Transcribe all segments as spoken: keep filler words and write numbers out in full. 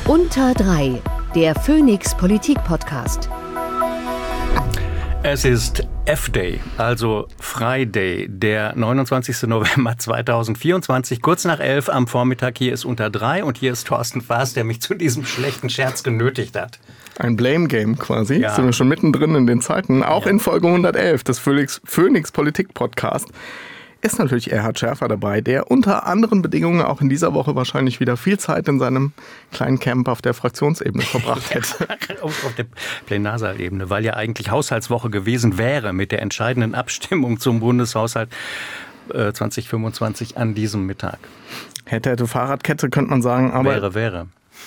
Unter drei, der Phoenix Politik Podcast. Es ist F-Day, also Friday, der neunundzwanzigsten November zweitausendvierundzwanzig, kurz nach elf am Vormittag. Hier ist Unter drei und hier ist Thorsten Faas, der mich zu diesem schlechten Scherz genötigt hat. Ein Blame-Game quasi. Ja. Sind wir schon mittendrin in den Zeiten. Auch Ja. in Folge hundertelf des Phoenix, Phoenix Politik Podcast ist natürlich Erhard Scherfer dabei, der unter anderen Bedingungen auch in dieser Woche wahrscheinlich wieder viel Zeit in seinem kleinen Camp auf der Fraktionsebene verbracht hätte. auf, auf der Plenarsaalebene, weil ja eigentlich Haushaltswoche gewesen wäre mit der entscheidenden Abstimmung zum Bundeshaushalt äh, zwanzig fünfundzwanzig an diesem Mittag. Hätte, hätte Fahrradkette, könnte man sagen. Aber wäre, wäre.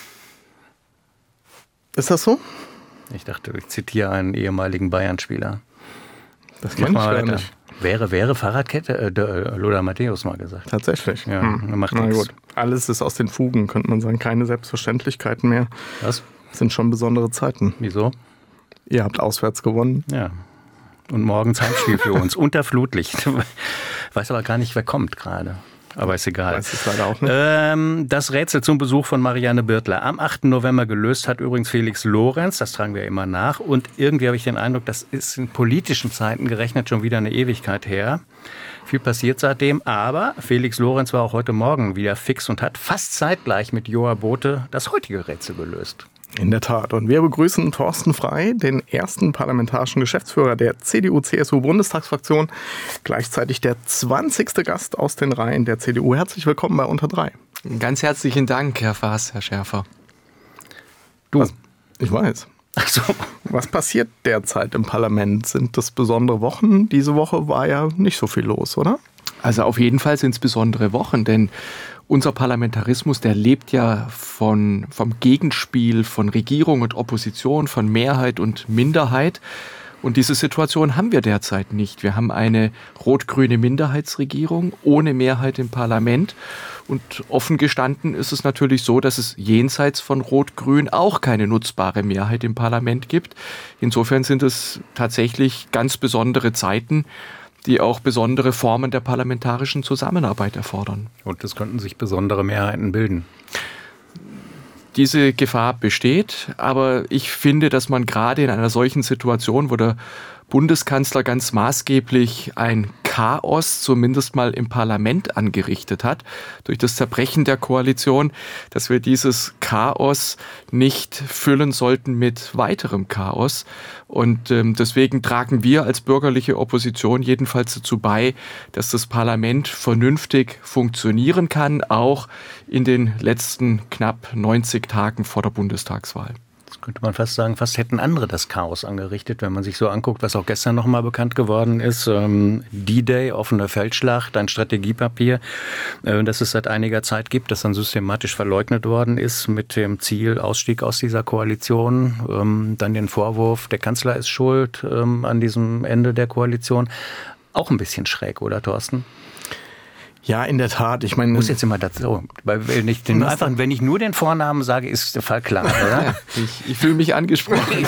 Ist das so? Ich dachte, ich zitiere einen ehemaligen Bayern-Spieler. Das Mach kenne ich mal gar weiter. nicht. Wäre, wäre Fahrradkette, äh, der, äh, Lothar Matthäus mal gesagt. Tatsächlich. Ja, hm. macht Na nichts. gut. Alles ist aus den Fugen, könnte man sagen. Keine Selbstverständlichkeiten mehr. Was? Das sind schon besondere Zeiten. Wieso? Ihr habt auswärts gewonnen. Ja. Und morgens Heimspiel für uns. Unter Flutlicht. Weiß aber gar nicht, wer kommt gerade. Aber ist egal. Weiß es leider auch nicht. Ähm, das Rätsel zum Besuch von Marianne Birtler am achten November gelöst hat übrigens Felix Lorenz. Das tragen wir immer nach. Und irgendwie habe ich den Eindruck, das ist in politischen Zeiten gerechnet schon wieder eine Ewigkeit her. Viel passiert seitdem. Aber Felix Lorenz war auch heute Morgen wieder fix und hat fast zeitgleich mit Joa Bothe das heutige Rätsel gelöst. In der Tat. Und wir begrüßen Thorsten Frey, den ersten parlamentarischen Geschäftsführer der C D U C S U-Bundestagsfraktion. Gleichzeitig der zwanzigste Gast aus den Reihen der C D U. Herzlich willkommen bei Unter drei. Ganz herzlichen Dank, Herr Faas, Herr Scherfer. Du. Was, ich weiß. Ach so. Was passiert derzeit im Parlament? Sind das besondere Wochen? Diese Woche war ja nicht so viel los, oder? Also auf jeden Fall sind es besondere Wochen, denn unser Parlamentarismus, der lebt ja von, vom Gegenspiel von Regierung und Opposition, von Mehrheit und Minderheit. Und diese Situation haben wir derzeit nicht. Wir haben eine rot-grüne Minderheitsregierung ohne Mehrheit im Parlament. Und offen gestanden ist es natürlich so, dass es jenseits von Rot-Grün auch keine nutzbare Mehrheit im Parlament gibt. Insofern sind es tatsächlich ganz besondere Zeiten, die auch besondere Formen der parlamentarischen Zusammenarbeit erfordern. Und es könnten sich besondere Mehrheiten bilden. Diese Gefahr besteht, aber ich finde, dass man gerade in einer solchen Situation, wo der Bundeskanzler ganz maßgeblich ein Chaos zumindest mal im Parlament angerichtet hat, durch das Zerbrechen der Koalition, dass wir dieses Chaos nicht füllen sollten mit weiterem Chaos. Und ähm, deswegen tragen wir als bürgerliche Opposition jedenfalls dazu bei, dass das Parlament vernünftig funktionieren kann, auch in den letzten knapp neunzig Tagen vor der Bundestagswahl. Könnte man fast sagen, fast hätten andere das Chaos angerichtet, wenn man sich so anguckt, was auch gestern noch mal bekannt geworden ist. Ähm, D-Day, offene Feldschlacht, ein Strategiepapier, äh, das es seit einiger Zeit gibt, das dann systematisch verleugnet worden ist mit dem Ziel Ausstieg aus dieser Koalition. Ähm, dann den Vorwurf, der Kanzler ist schuld ähm, an diesem Ende der Koalition. Auch ein bisschen schräg, oder Thorsten? Ja, in der Tat. Ich meine, Ich muss jetzt immer dazu, weil wenn ich, den, einfach, wenn ich nur den Vornamen sage, ist der Fall klar, oder? Ich, ich fühle mich angesprochen.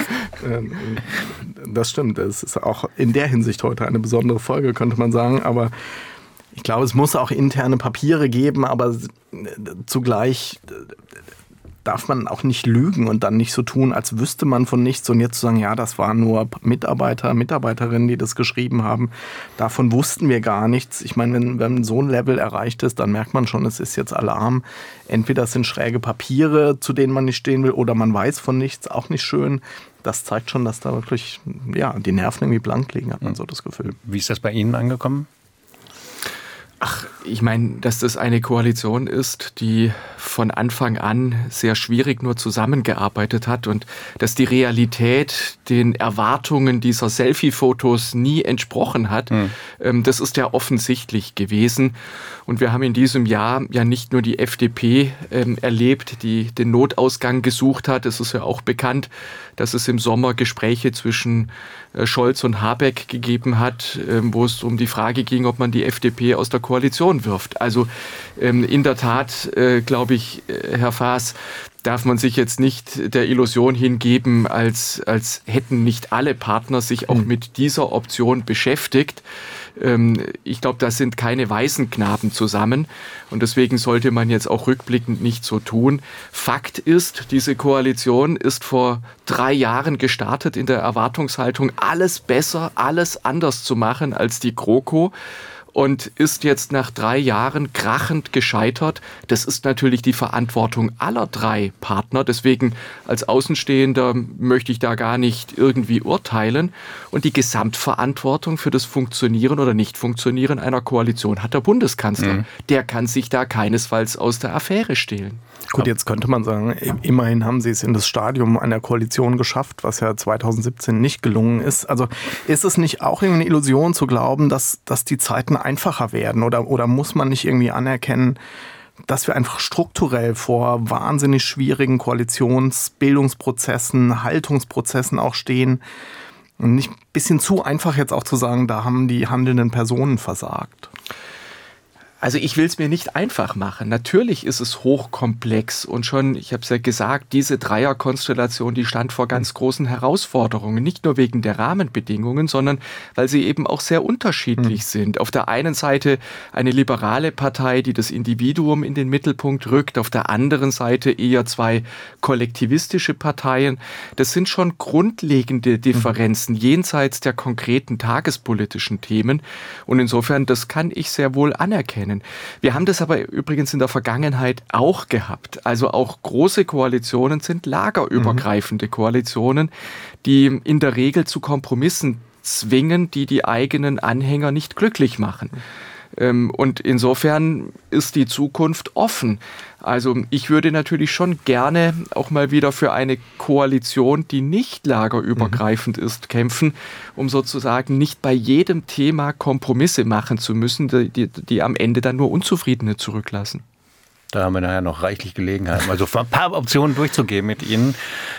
Das stimmt. Es ist auch in der Hinsicht heute eine besondere Folge, könnte man sagen. Aber ich glaube, es muss auch interne Papiere geben, aber zugleich darf man auch nicht lügen und dann nicht so tun, als wüsste man von nichts und jetzt zu sagen, ja, das waren nur Mitarbeiter, Mitarbeiterinnen, die das geschrieben haben. Davon wussten wir gar nichts. Ich meine, wenn, wenn so ein Level erreicht ist, dann merkt man schon, es ist jetzt Alarm. Entweder es sind schräge Papiere, zu denen man nicht stehen will, oder man weiß von nichts, auch nicht schön. Das zeigt schon, dass da wirklich, ja, die Nerven irgendwie blank liegen, hat man so das Gefühl. Wie ist das bei Ihnen angekommen? Ach, ich meine, dass das eine Koalition ist, die von Anfang an sehr schwierig nur zusammengearbeitet hat und dass die Realität den Erwartungen dieser Selfie-Fotos nie entsprochen hat, mhm. ähm, das ist ja offensichtlich gewesen. Und wir haben in diesem Jahr ja nicht nur die F D P ähm, erlebt, die den Notausgang gesucht hat. Es ist ja auch bekannt, dass es im Sommer Gespräche zwischen äh, Scholz und Habeck gegeben hat, ähm, wo es um die Frage ging, ob man die F D P aus der Koalition wirft. Also ähm, in der Tat, äh, glaube ich, natürlich, Herr Faas, darf man sich jetzt nicht der Illusion hingeben, als, als hätten nicht alle Partner sich auch mit dieser Option beschäftigt. Ich glaube, da sind keine Waisenknaben zusammen und deswegen sollte man jetzt auch rückblickend nicht so tun. Fakt ist, diese Koalition ist vor drei Jahren gestartet in der Erwartungshaltung, alles besser, alles anders zu machen als die GroKo. Und ist jetzt nach drei Jahren krachend gescheitert. Das ist natürlich die Verantwortung aller drei Partner. Deswegen als Außenstehender möchte ich da gar nicht irgendwie urteilen. Und die Gesamtverantwortung für das Funktionieren oder Nicht-Funktionieren einer Koalition hat der Bundeskanzler. Mhm. Der kann sich da keinesfalls aus der Affäre stehlen. Gut, jetzt könnte man sagen, immerhin haben sie es in das Stadium einer Koalition geschafft, was ja zweitausendsiebzehn nicht gelungen ist. Also ist es nicht auch eine Illusion zu glauben, dass, dass die Zeiten einfacher werden? Oder, oder muss man nicht irgendwie anerkennen, dass wir einfach strukturell vor wahnsinnig schwierigen Koalitionsbildungsprozessen, Haltungsprozessen auch stehen? Und nicht ein bisschen zu einfach jetzt auch zu sagen, da haben die handelnden Personen versagt. Also ich will es mir nicht einfach machen. Natürlich ist es hochkomplex und schon, ich habe es ja gesagt, diese Dreierkonstellation, die stand vor ganz großen Herausforderungen. Nicht nur wegen der Rahmenbedingungen, sondern weil sie eben auch sehr unterschiedlich mhm. sind. Auf der einen Seite eine liberale Partei, die das Individuum in den Mittelpunkt rückt. Auf der anderen Seite eher zwei kollektivistische Parteien. Das sind schon grundlegende Differenzen mhm. jenseits der konkreten tagespolitischen Themen. Und insofern, das kann ich sehr wohl anerkennen. Wir haben das aber übrigens in der Vergangenheit auch gehabt. Also auch große Koalitionen sind lagerübergreifende mhm. Koalitionen, die in der Regel zu Kompromissen zwingen, die die eigenen Anhänger nicht glücklich machen. Und insofern ist die Zukunft offen. Also ich würde natürlich schon gerne auch mal wieder für eine Koalition, die nicht lagerübergreifend mhm. ist, kämpfen, um sozusagen nicht bei jedem Thema Kompromisse machen zu müssen, die, die, die am Ende dann nur Unzufriedene zurücklassen. Da haben wir nachher noch reichlich Gelegenheit, mal so ein paar Optionen durchzugehen mit Ihnen.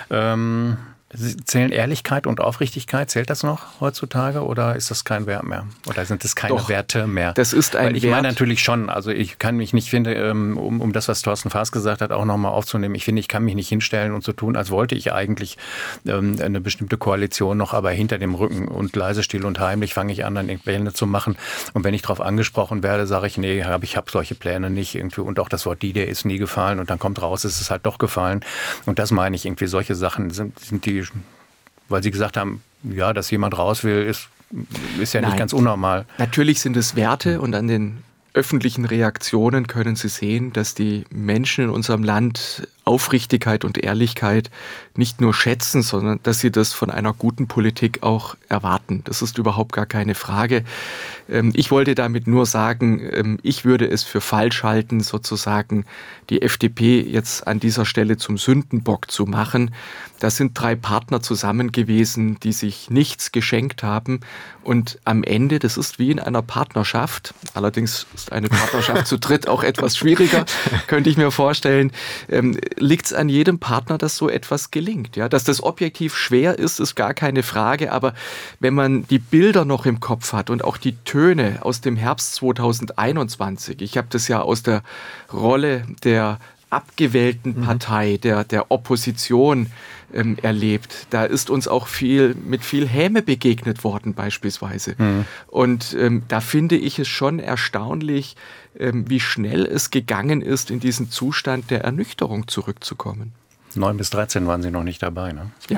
Ähm Zählen Ehrlichkeit und Aufrichtigkeit, zählt das noch heutzutage oder ist das kein Wert mehr? Oder sind das keine Doch, Werte mehr? Das ist ein Weil ich Wert. meine natürlich schon, also ich kann mich nicht, finde, um, um das, was Thorsten Faas gesagt hat, auch nochmal aufzunehmen, ich finde, ich kann mich nicht hinstellen und so tun, als wollte ich eigentlich ähm, eine bestimmte Koalition noch, aber hinter dem Rücken und leise, still und heimlich fange ich an, dann Pläne zu machen. Und wenn ich darauf angesprochen werde, sage ich, nee, hab, ich habe solche Pläne nicht irgendwie und auch das Wort die, der ist nie gefallen und dann kommt raus, es ist halt doch gefallen. Und das meine ich irgendwie, solche Sachen sind, sind die... Weil Sie gesagt haben, ja, dass jemand raus will, ist, ist ja nicht Nein. ganz unnormal. Natürlich sind es Werte und an den öffentlichen Reaktionen können Sie sehen, dass die Menschen in unserem Land Aufrichtigkeit und Ehrlichkeit nicht nur schätzen, sondern dass sie das von einer guten Politik auch erwarten. Das ist überhaupt gar keine Frage. Ich wollte damit nur sagen, ich würde es für falsch halten, sozusagen die F D P jetzt an dieser Stelle zum Sündenbock zu machen. Da sind drei Partner zusammen gewesen, die sich nichts geschenkt haben. Und am Ende, das ist wie in einer Partnerschaft, allerdings ist eine Partnerschaft zu dritt auch etwas schwieriger, könnte ich mir vorstellen, liegt es an jedem Partner, dass so etwas gelingt. Ja, dass das objektiv schwer ist, ist gar keine Frage. Aber wenn man die Bilder noch im Kopf hat und auch die Töne aus dem Herbst zweitausendeinundzwanzig, ich habe das ja aus der Rolle der abgewählten Partei, der, der Opposition ähm, erlebt. Da ist uns auch viel mit viel Häme begegnet worden beispielsweise. Mhm. Und ähm, da finde ich es schon erstaunlich, ähm, wie schnell es gegangen ist, in diesen Zustand der Ernüchterung zurückzukommen. neun bis dreizehn waren Sie noch nicht dabei, ne? Ja,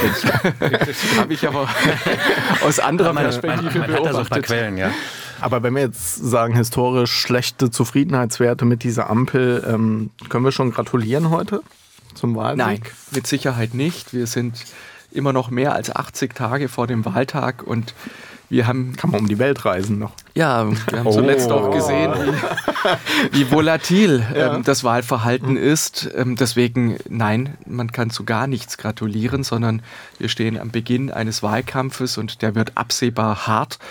habe ich aber aus anderer man, Perspektive man, man beobachtet. hat da so ein paar Quellen, ja. Aber wenn wir jetzt sagen, historisch schlechte Zufriedenheitswerte mit dieser Ampel, ähm, können wir schon gratulieren heute zum Wahlsieg? Nein, mit Sicherheit nicht. Wir sind immer noch mehr als achtzig Tage vor dem Wahltag und wir haben... Kann man um die Welt reisen noch. Ja, wir haben oh. zuletzt auch gesehen, wie, wie volatil ja. ähm, das Wahlverhalten mhm. ist. Ähm, deswegen, nein, man kann zu gar nichts gratulieren, sondern wir stehen am Beginn eines Wahlkampfes und der wird absehbar hart.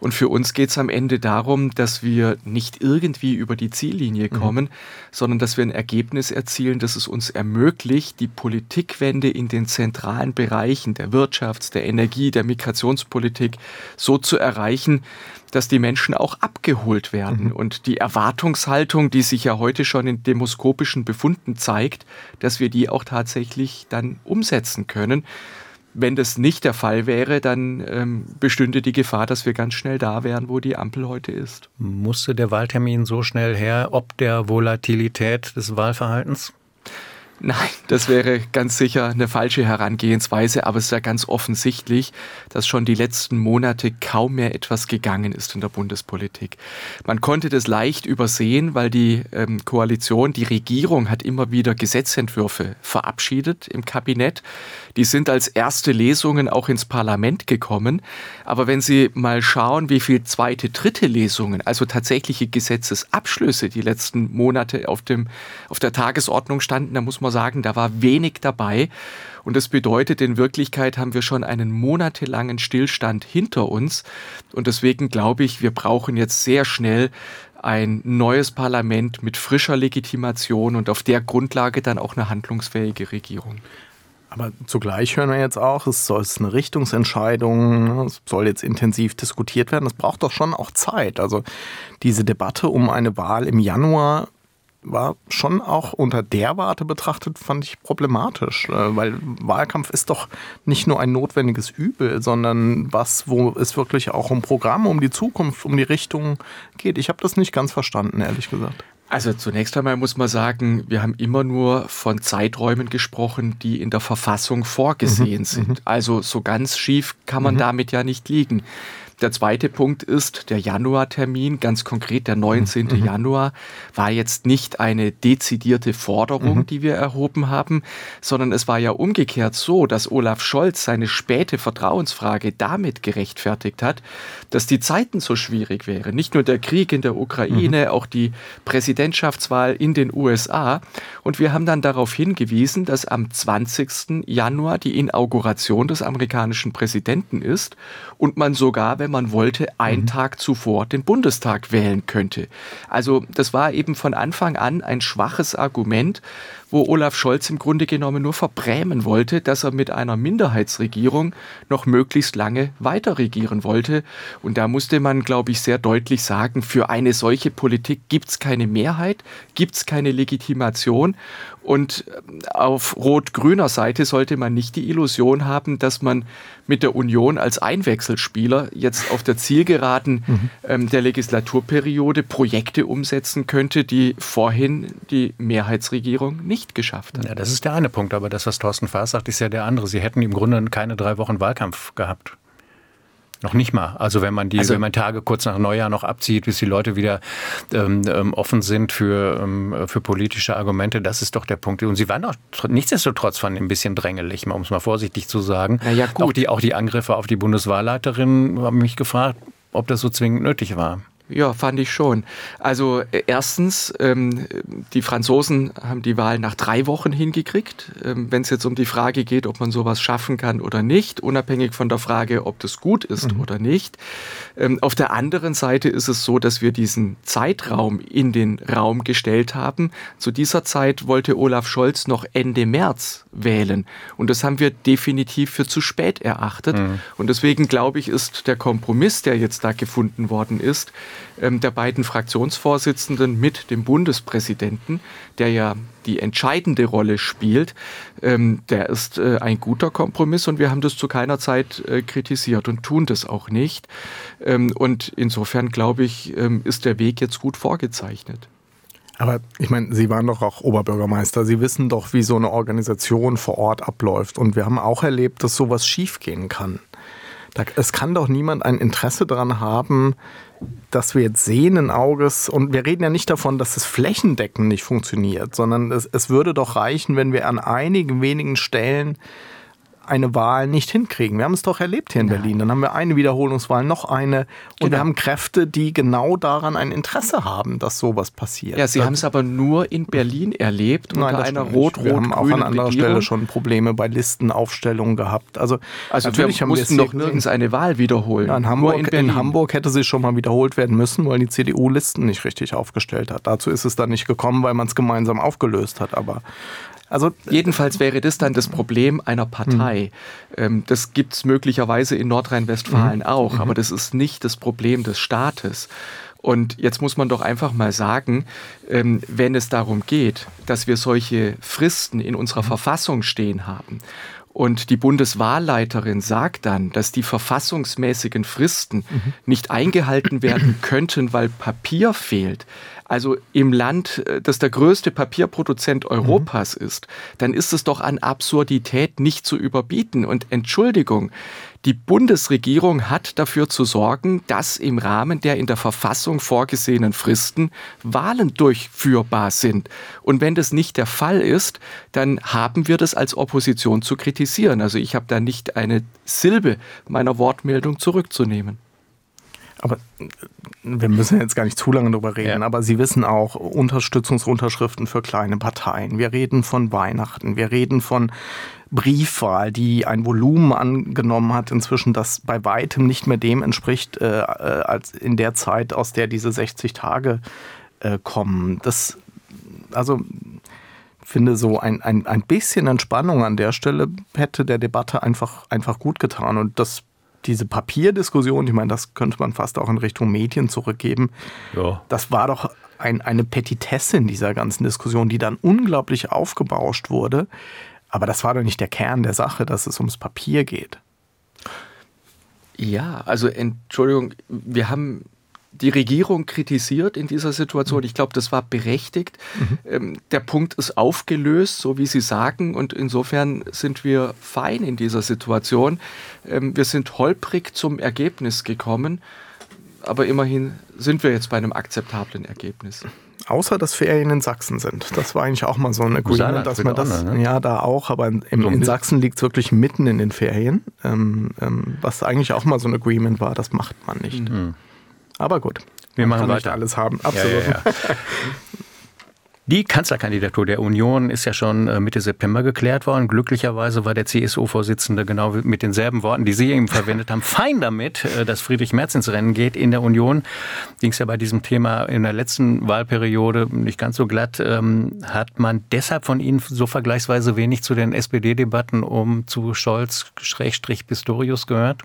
Und für uns geht es am Ende darum, dass wir nicht irgendwie über die Ziellinie kommen, mhm. sondern dass wir ein Ergebnis erzielen, das es uns ermöglicht, die Politikwende in den zentralen Bereichen der Wirtschafts-, der Energie-, der Migrationspolitik so zu erreichen, dass die Menschen auch abgeholt werden. Mhm. Und die Erwartungshaltung, die sich ja heute schon in demoskopischen Befunden zeigt, dass wir die auch tatsächlich dann umsetzen können. Wenn das nicht der Fall wäre, dann ähm, bestünde die Gefahr, dass wir ganz schnell da wären, wo die Ampel heute ist. Musste der Wahltermin so schnell her, ob der Volatilität des Wahlverhaltens? Nein, das wäre ganz sicher eine falsche Herangehensweise, aber es ist ja ganz offensichtlich, dass schon die letzten Monate kaum mehr etwas gegangen ist in der Bundespolitik. Man konnte das leicht übersehen, weil die ähm, Koalition, die Regierung hat immer wieder Gesetzentwürfe verabschiedet im Kabinett. Die sind als erste Lesungen auch ins Parlament gekommen. Aber wenn Sie mal schauen, wie viel zweite, dritte Lesungen, also tatsächliche Gesetzesabschlüsse die letzten Monate auf dem, auf der Tagesordnung standen, dann muss man sagen, da war wenig dabei. Und das bedeutet, in Wirklichkeit haben wir schon einen monatelangen Stillstand hinter uns. Und deswegen glaube ich, wir brauchen jetzt sehr schnell ein neues Parlament mit frischer Legitimation und auf der Grundlage dann auch eine handlungsfähige Regierung. Aber zugleich hören wir jetzt auch, es soll eine Richtungsentscheidung, es soll jetzt intensiv diskutiert werden. Das braucht doch schon auch Zeit. Also diese Debatte um eine Wahl im Januar war schon auch unter der Warte betrachtet, fand ich problematisch. Weil Wahlkampf ist doch nicht nur ein notwendiges Übel, sondern was, wo es wirklich auch um Programme, um die Zukunft, um die Richtung geht. Ich habe das nicht ganz verstanden, ehrlich gesagt. Also zunächst einmal muss man sagen, wir haben immer nur von Zeiträumen gesprochen, die in der Verfassung vorgesehen mhm, sind. Also so ganz schief kann man mhm. damit ja nicht liegen. Der zweite Punkt ist, der Januartermin, ganz konkret der neunzehnten Mhm. Januar, war jetzt nicht eine dezidierte Forderung, mhm. die wir erhoben haben, sondern es war ja umgekehrt so, dass Olaf Scholz seine späte Vertrauensfrage damit gerechtfertigt hat, dass die Zeiten so schwierig wären. Nicht nur der Krieg in der Ukraine, mhm. auch die Präsidentschaftswahl in den U S A. Und wir haben dann darauf hingewiesen, dass am zwanzigsten Januar die Inauguration des amerikanischen Präsidenten ist und man sogar, wenn man wollte, einen mhm. Tag zuvor den Bundestag wählen könnte. Also das war eben von Anfang an ein schwaches Argument, wo Olaf Scholz im Grunde genommen nur verbrämen wollte, dass er mit einer Minderheitsregierung noch möglichst lange weiter regieren wollte. Und da musste man, glaube ich, sehr deutlich sagen, für eine solche Politik gibt es keine Mehrheit, gibt es keine Legitimation. Und auf rot-grüner Seite sollte man nicht die Illusion haben, dass man mit der Union als Einwechselspieler jetzt auf der Zielgeraden mhm. ähm, der Legislaturperiode Projekte umsetzen könnte, die vorhin die Mehrheitsregierung nicht geschafft hat. Ja, das ist der eine Punkt, aber das, was Thorsten Faas sagt, ist ja der andere. Sie hätten im Grunde keine drei Wochen Wahlkampf gehabt. Noch nicht mal. Also wenn man die, also, wenn man Tage kurz nach Neujahr noch abzieht, bis die Leute wieder ähm, offen sind für, ähm, für politische Argumente, das ist doch der Punkt. Und sie waren auch nichtsdestotrotz von ein bisschen drängelig, um es mal vorsichtig zu sagen. Na ja, gut. Auch die, auch die Angriffe auf die Bundeswahlleiterin haben mich gefragt, ob das so zwingend nötig war. Ja, fand ich schon. Also äh, erstens, ähm, die Franzosen haben die Wahl nach drei Wochen hingekriegt. Ähm, wenn es jetzt um die Frage geht, ob man sowas schaffen kann oder nicht, unabhängig von der Frage, ob das gut ist mhm. oder nicht. Ähm, auf der anderen Seite ist es so, dass wir diesen Zeitraum in den Raum gestellt haben. Zu dieser Zeit wollte Olaf Scholz noch Ende März wählen. Und das haben wir definitiv für zu spät erachtet. Mhm. Und deswegen, glaube ich, ist der Kompromiss, der jetzt da gefunden worden ist, der beiden Fraktionsvorsitzenden mit dem Bundespräsidenten, der ja die entscheidende Rolle spielt, der ist ein guter Kompromiss und wir haben das zu keiner Zeit kritisiert und tun das auch nicht. Und insofern, glaube ich, ist der Weg jetzt gut vorgezeichnet. Aber ich meine, Sie waren doch auch Oberbürgermeister. Sie wissen doch, wie so eine Organisation vor Ort abläuft. Und wir haben auch erlebt, dass sowas schiefgehen kann. Da, es kann doch niemand ein Interesse daran haben, dass wir jetzt sehenden Auges, und wir reden ja nicht davon, dass das flächendeckend nicht funktioniert, sondern es, es würde doch reichen, wenn wir an einigen wenigen Stellen eine Wahl nicht hinkriegen. Wir haben es doch erlebt hier in Nein. Berlin. Dann haben wir eine Wiederholungswahl, noch eine. Und genau. wir haben Kräfte, die genau daran ein Interesse haben, dass sowas passiert. Ja, Sie das haben es aber nur in Berlin erlebt, Nein, unter einer rot-rot-grünen Wir haben auch an anderer Regierung. Stelle schon Probleme bei Listenaufstellungen gehabt. Also, also natürlich wir haben mussten wir doch nirgends eine Wahl wiederholen. Ja, in, Hamburg, in, in Hamburg hätte sie schon mal wiederholt werden müssen, weil die C D U Listen nicht richtig aufgestellt hat. Dazu ist es dann nicht gekommen, weil man es gemeinsam aufgelöst hat. Aber Also, Jedenfalls wäre das dann das Problem einer Partei. Mhm. Das gibt es möglicherweise in Nordrhein-Westfalen mhm. auch, aber das ist nicht das Problem des Staates. Und jetzt muss man doch einfach mal sagen, wenn es darum geht, dass wir solche Fristen in unserer Verfassung stehen haben, und die Bundeswahlleiterin sagt dann, dass die verfassungsmäßigen Fristen mhm. nicht eingehalten werden könnten, weil Papier fehlt. Also im Land, das der größte Papierproduzent Europas mhm. ist, dann ist es doch an Absurdität nicht zu überbieten. Und Entschuldigung, die Bundesregierung hat dafür zu sorgen, dass im Rahmen der in der Verfassung vorgesehenen Fristen Wahlen durchführbar sind. Und wenn das nicht der Fall ist, dann haben wir das als Opposition zu kritisieren. Also ich habe da nicht eine Silbe meiner Wortmeldung zurückzunehmen. Aber wir müssen jetzt gar nicht zu lange darüber reden, ja. aber Sie wissen auch, Unterstützungsunterschriften für kleine Parteien. Wir reden von Weihnachten, wir reden von Briefwahl, die ein Volumen angenommen hat inzwischen, das bei weitem nicht mehr dem entspricht, äh, als in der Zeit, aus der diese sechzig Tage äh, kommen. Das, also ich finde, so ein, ein, ein bisschen Entspannung an der Stelle hätte der Debatte einfach, einfach gut getan. Und das Diese Papierdiskussion, ich meine, das könnte man fast auch in Richtung Medien zurückgeben. Ja. Das war doch ein, eine Petitesse in dieser ganzen Diskussion, die dann unglaublich aufgebauscht wurde. Aber das war doch nicht der Kern der Sache, dass es ums Papier geht. Ja, also Entschuldigung, wir haben die Regierung kritisiert in dieser Situation. Ich glaube, das war berechtigt. Mhm. Der Punkt ist aufgelöst, so wie Sie sagen. Und insofern sind wir fein in dieser Situation. Wir sind holprig zum Ergebnis gekommen. Aber immerhin sind wir jetzt bei einem akzeptablen Ergebnis. Außer, dass Ferien in Sachsen sind. Das war eigentlich auch mal so ein Agreement, dass man das, ne? ja, da auch, aber in, in Sachsen liegt es wirklich mitten in den Ferien. Ähm, ähm, was eigentlich auch mal so ein Agreement war, das macht man nicht. Mhm. Aber gut, wir machen weiter. Nicht alles haben. Absolut. Ja, ja, ja. Die Kanzlerkandidatur der Union ist ja schon Mitte September geklärt worden. Glücklicherweise war der C S U-Vorsitzende genau mit denselben Worten, die Sie eben verwendet haben, fein damit, dass Friedrich Merz ins Rennen geht in der Union. Ging es ja bei diesem Thema in der letzten Wahlperiode nicht ganz so glatt. Ähm, hat man deshalb von Ihnen so vergleichsweise wenig zu den S P D-Debatten um zu Scholz-Pistorius gehört?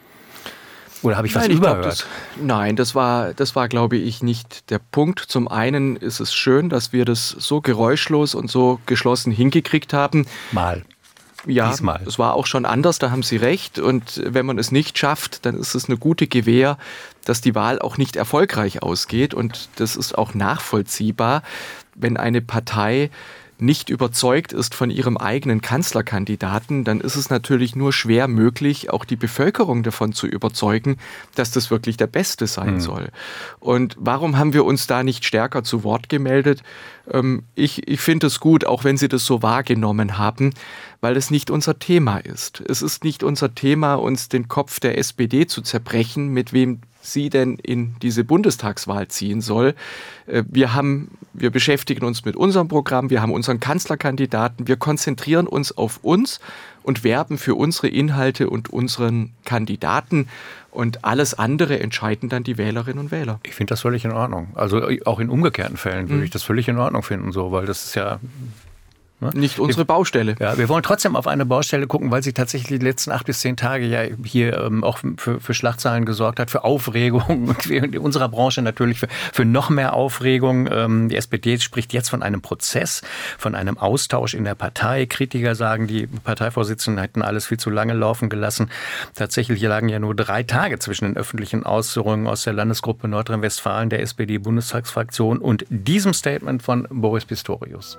Oder habe ich was nein, ich überhört? Glaub, das, nein, das war, das war, glaube ich, nicht der Punkt. Zum einen ist es schön, dass wir das so geräuschlos und so geschlossen hingekriegt haben. Mal. Ja, Diesmal. Es war auch schon anders, da haben Sie recht. Und wenn man es nicht schafft, dann ist es eine gute Gewähr, dass die Wahl auch nicht erfolgreich ausgeht. Und das ist auch nachvollziehbar, wenn eine Partei nicht überzeugt ist von ihrem eigenen Kanzlerkandidaten, dann ist es natürlich nur schwer möglich, auch die Bevölkerung davon zu überzeugen, dass das wirklich der Beste sein mhm. soll. Und warum haben wir uns da nicht stärker zu Wort gemeldet? Ähm, ich ich finde es gut, auch wenn Sie das so wahrgenommen haben, weil es nicht unser Thema ist. Es ist nicht unser Thema, uns den Kopf der S P D zu zerbrechen, mit wem sie denn in diese Bundestagswahl ziehen soll. Wir haben, wir beschäftigen uns mit unserem Programm, wir haben unseren Kanzlerkandidaten, wir konzentrieren uns auf uns und werben für unsere Inhalte und unseren Kandidaten. Und alles andere entscheiden dann die Wählerinnen und Wähler. Ich finde das völlig in Ordnung. Also auch in umgekehrten Fällen würde mhm. ich das völlig in Ordnung finden, so, weil das ist ja nicht unsere Baustelle. Ja, wir wollen trotzdem auf eine Baustelle gucken, weil sie tatsächlich die letzten acht bis zehn Tage ja hier ähm, auch für, für Schlagzeilen gesorgt hat, für Aufregung. In unserer Branche natürlich für, für noch mehr Aufregung. Ähm, die S P D spricht jetzt von einem Prozess, von einem Austausch in der Partei. Kritiker sagen, die Parteivorsitzenden hätten alles viel zu lange laufen gelassen. Tatsächlich lagen ja nur drei Tage zwischen den öffentlichen Äußerungen aus der Landesgruppe Nordrhein-Westfalen, der S P D-Bundestagsfraktion und diesem Statement von Boris Pistorius.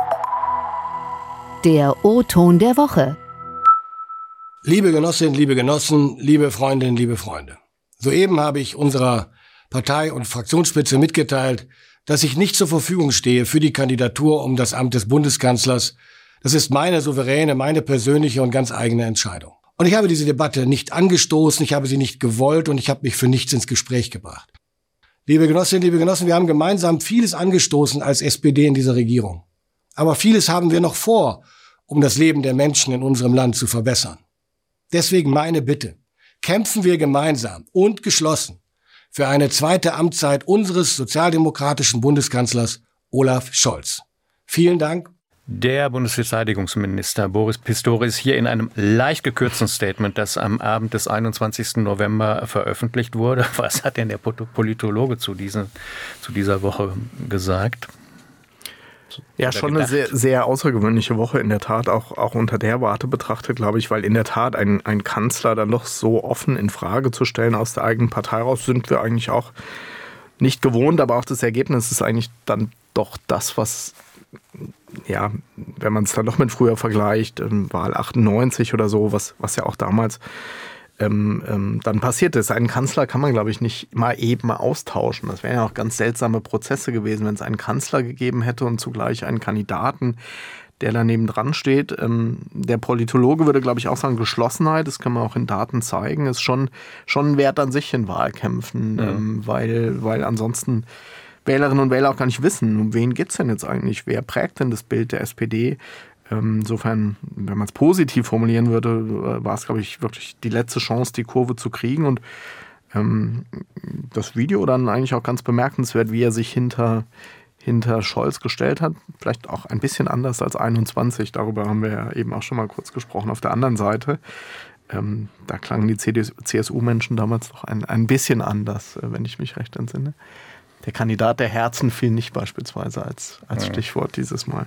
Der O-Ton der Woche. Liebe Genossinnen, liebe Genossen, liebe Freundinnen, liebe Freunde. Soeben habe ich unserer Partei- und Fraktionsspitze mitgeteilt, dass ich nicht zur Verfügung stehe für die Kandidatur um das Amt des Bundeskanzlers, Das ist meine souveräne, meine persönliche und ganz eigene Entscheidung. Und ich habe diese Debatte nicht angestoßen, ich habe sie nicht gewollt und ich habe mich für nichts ins Gespräch gebracht. Liebe Genossinnen, liebe Genossen, wir haben gemeinsam vieles angestoßen als S P D in dieser Regierung. Aber vieles haben wir noch vor, um das Leben der Menschen in unserem Land zu verbessern. Deswegen meine Bitte, kämpfen wir gemeinsam und geschlossen für eine zweite Amtszeit unseres sozialdemokratischen Bundeskanzlers Olaf Scholz. Vielen Dank. Der Bundesverteidigungsminister Boris Pistorius hier in einem leicht gekürzten Statement, das am Abend des einundzwanzigsten November veröffentlicht wurde. Was hat denn der Politologe zu, diesen, zu dieser Woche gesagt? Ja, schon eine sehr, sehr außergewöhnliche Woche in der Tat, auch, auch unter der Warte betrachtet, glaube ich, weil in der Tat ein, ein Kanzler dann doch so offen in Frage zu stellen aus der eigenen Partei raus, sind wir eigentlich auch nicht gewohnt, aber auch das Ergebnis ist eigentlich dann doch das, was, ja, wenn man es dann doch mit früher vergleicht, ähm, Wahl achtundneunzig oder so, was, was ja auch damals ähm, ähm, dann passiert ist. Einen Kanzler kann man, glaube ich, nicht mal eben austauschen. Das wären ja auch ganz seltsame Prozesse gewesen, wenn es einen Kanzler gegeben hätte und zugleich einen Kandidaten, der daneben dran steht. Ähm, der Politologe würde, glaube ich, auch sagen, Geschlossenheit, das kann man auch in Daten zeigen, ist schon, schon ein Wert an sich in Wahlkämpfen, ja. ähm, weil, weil ansonsten Wählerinnen und Wähler auch gar nicht wissen, um wen geht es denn jetzt eigentlich, wer prägt denn das Bild der S P D. Ähm, insofern, wenn man es positiv formulieren würde, war es, glaube ich, wirklich die letzte Chance, die Kurve zu kriegen. Und ähm, das Video dann eigentlich auch ganz bemerkenswert, wie er sich hinter hinter Scholz gestellt hat. Vielleicht auch ein bisschen anders als einundzwanzig. Darüber haben wir ja eben auch schon mal kurz gesprochen. Auf der anderen Seite, ähm, da klangen die C S U-Menschen damals doch ein, ein bisschen anders, wenn ich mich recht entsinne. Der Kandidat der Herzen fiel nicht beispielsweise als, als ja. Stichwort dieses Mal.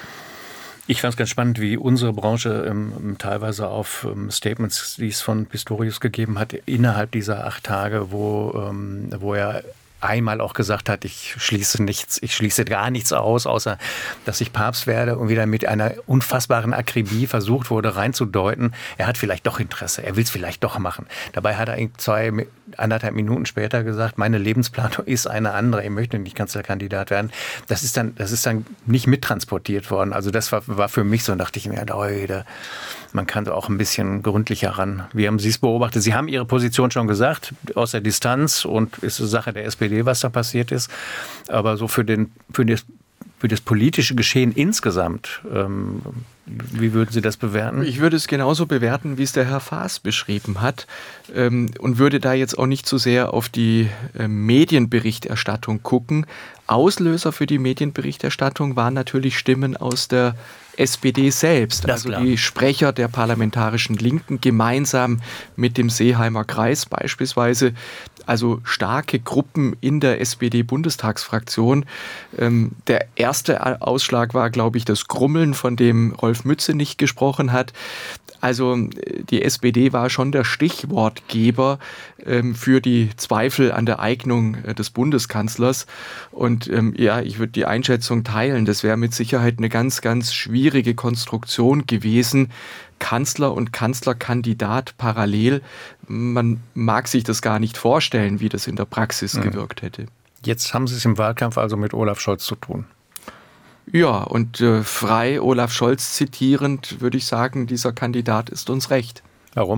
Ich fand es ganz spannend, wie unsere Branche ähm, teilweise auf ähm, Statements, die es von Pistorius gegeben hat, innerhalb dieser acht Tage, wo, ähm, wo er einmal auch gesagt hat, ich schließe nichts, ich schließe gar nichts aus, außer dass ich Papst werde, und wieder mit einer unfassbaren Akribie versucht wurde reinzudeuten, er hat vielleicht doch Interesse, er will es vielleicht doch machen. Dabei hat er zwei, anderthalb Minuten später gesagt, meine Lebensplanung ist eine andere, ich möchte nicht Kanzlerkandidat werden. Das ist dann, das ist dann nicht mittransportiert worden. Also das war, war für mich so, und dachte ich mir, Leute, man kann auch ein bisschen gründlicher ran. Wie haben Sie es beobachtet? Sie haben Ihre Position schon gesagt, aus der Distanz, und ist eine Sache der S P D, was da passiert ist. Aber so für, den, für, das, für das politische Geschehen insgesamt, ähm, wie würden Sie das bewerten? Ich würde es genauso bewerten, wie es der Herr Faas beschrieben hat, ähm, und würde da jetzt auch nicht so sehr auf die äh, Medienberichterstattung gucken. Auslöser für die Medienberichterstattung waren natürlich Stimmen aus der S P D selbst, also die Sprecher der parlamentarischen Linken gemeinsam mit dem Seeheimer Kreis beispielsweise, also starke Gruppen in der S P D-Bundestagsfraktion. Ähm, der erste Ausschlag war, glaube ich, das Grummeln, von dem Rolf Mützenich gesprochen hat. Also die S P D war schon der Stichwortgeber ähm, für die Zweifel an der Eignung äh, des Bundeskanzlers. Und ähm, ja, ich würde die Einschätzung teilen, das wäre mit Sicherheit eine ganz, ganz schwierige Konstruktion gewesen. Kanzler und Kanzlerkandidat parallel. Man mag sich das gar nicht vorstellen, wie das in der Praxis mhm. gewirkt hätte. Jetzt haben Sie es im Wahlkampf also mit Olaf Scholz zu tun. Ja, und äh, frei Olaf Scholz zitierend würde ich sagen, dieser Kandidat ist uns recht. Warum?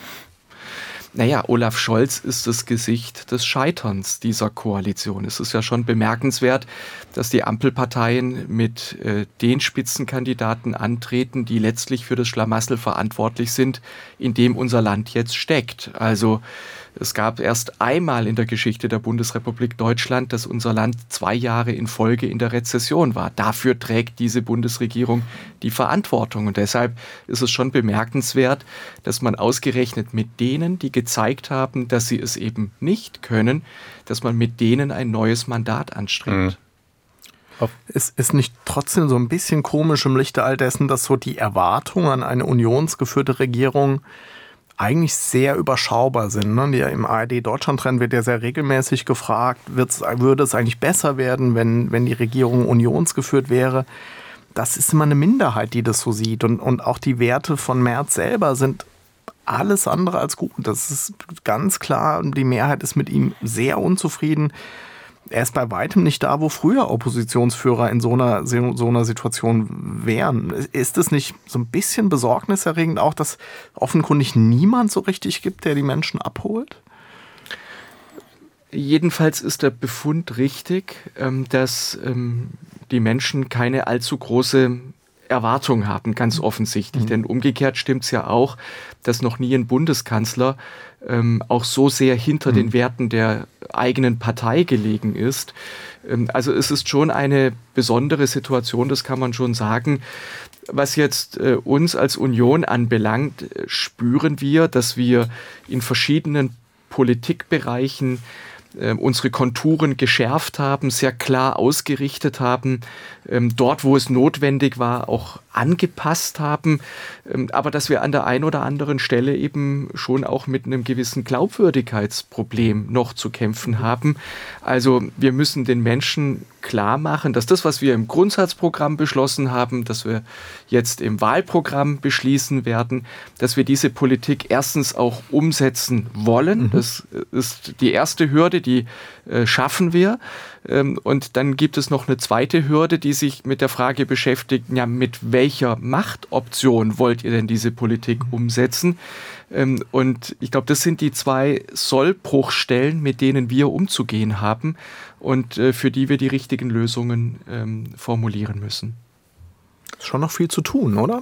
Naja, Olaf Scholz ist das Gesicht des Scheiterns dieser Koalition. Es ist ja schon bemerkenswert, dass die Ampelparteien mit äh, den Spitzenkandidaten antreten, die letztlich für das Schlamassel verantwortlich sind, in dem unser Land jetzt steckt. Also es gab erst einmal in der Geschichte der Bundesrepublik Deutschland, dass unser Land zwei Jahre in Folge in der Rezession war. Dafür trägt diese Bundesregierung die Verantwortung. Und deshalb ist es schon bemerkenswert, dass man ausgerechnet mit denen, die gezeigt haben, dass sie es eben nicht können, dass man mit denen ein neues Mandat anstrebt. Mhm. Es ist nicht trotzdem so ein bisschen komisch im Lichte all dessen, dass so die Erwartungen an eine unionsgeführte Regierung eigentlich sehr überschaubar sind. Ne? Im A R D-Deutschland-Trend wird ja sehr regelmäßig gefragt, wird's, würde es eigentlich besser werden, wenn, wenn die Regierung unionsgeführt wäre. Das ist immer eine Minderheit, die das so sieht. Und, und auch die Werte von Merz selber sind alles andere als gut. Das ist ganz klar, die Mehrheit ist mit ihm sehr unzufrieden. er ist bei weitem nicht da, wo früher Oppositionsführer in so einer, so einer Situation wären. Ist es nicht so ein bisschen besorgniserregend auch, dass offenkundig niemand so richtig gibt, der die Menschen abholt? Jedenfalls ist der Befund richtig, dass die Menschen keine allzu große Erwartung haben, ganz offensichtlich. Mhm. Denn umgekehrt stimmt es ja auch, dass noch nie ein Bundeskanzler ähm, auch so sehr hinter mhm. den Werten der eigenen Partei gelegen ist. Ähm, also es ist schon eine besondere Situation, das kann man schon sagen. Was jetzt äh, uns als Union anbelangt, äh, spüren wir, dass wir in verschiedenen Politikbereichen unsere Konturen geschärft haben, sehr klar ausgerichtet haben, dort, wo es notwendig war, auch angepasst haben, aber dass wir an der einen oder anderen Stelle eben schon auch mit einem gewissen Glaubwürdigkeitsproblem noch zu kämpfen haben. Also wir müssen den Menschen klar machen, dass das, was wir im Grundsatzprogramm beschlossen haben, dass wir jetzt im Wahlprogramm beschließen werden, dass wir diese Politik erstens auch umsetzen wollen. Mhm. Das ist die erste Hürde, die äh, schaffen wir. Ähm, und dann gibt es noch eine zweite Hürde, die sich mit der Frage beschäftigt, ja, mit welcher Machtoption wollt ihr denn diese Politik umsetzen? Ähm, und ich glaube, das sind die zwei Sollbruchstellen, mit denen wir umzugehen haben und äh, für die wir die richtigen Lösungen ähm, formulieren müssen. Ist schon noch viel zu tun, oder?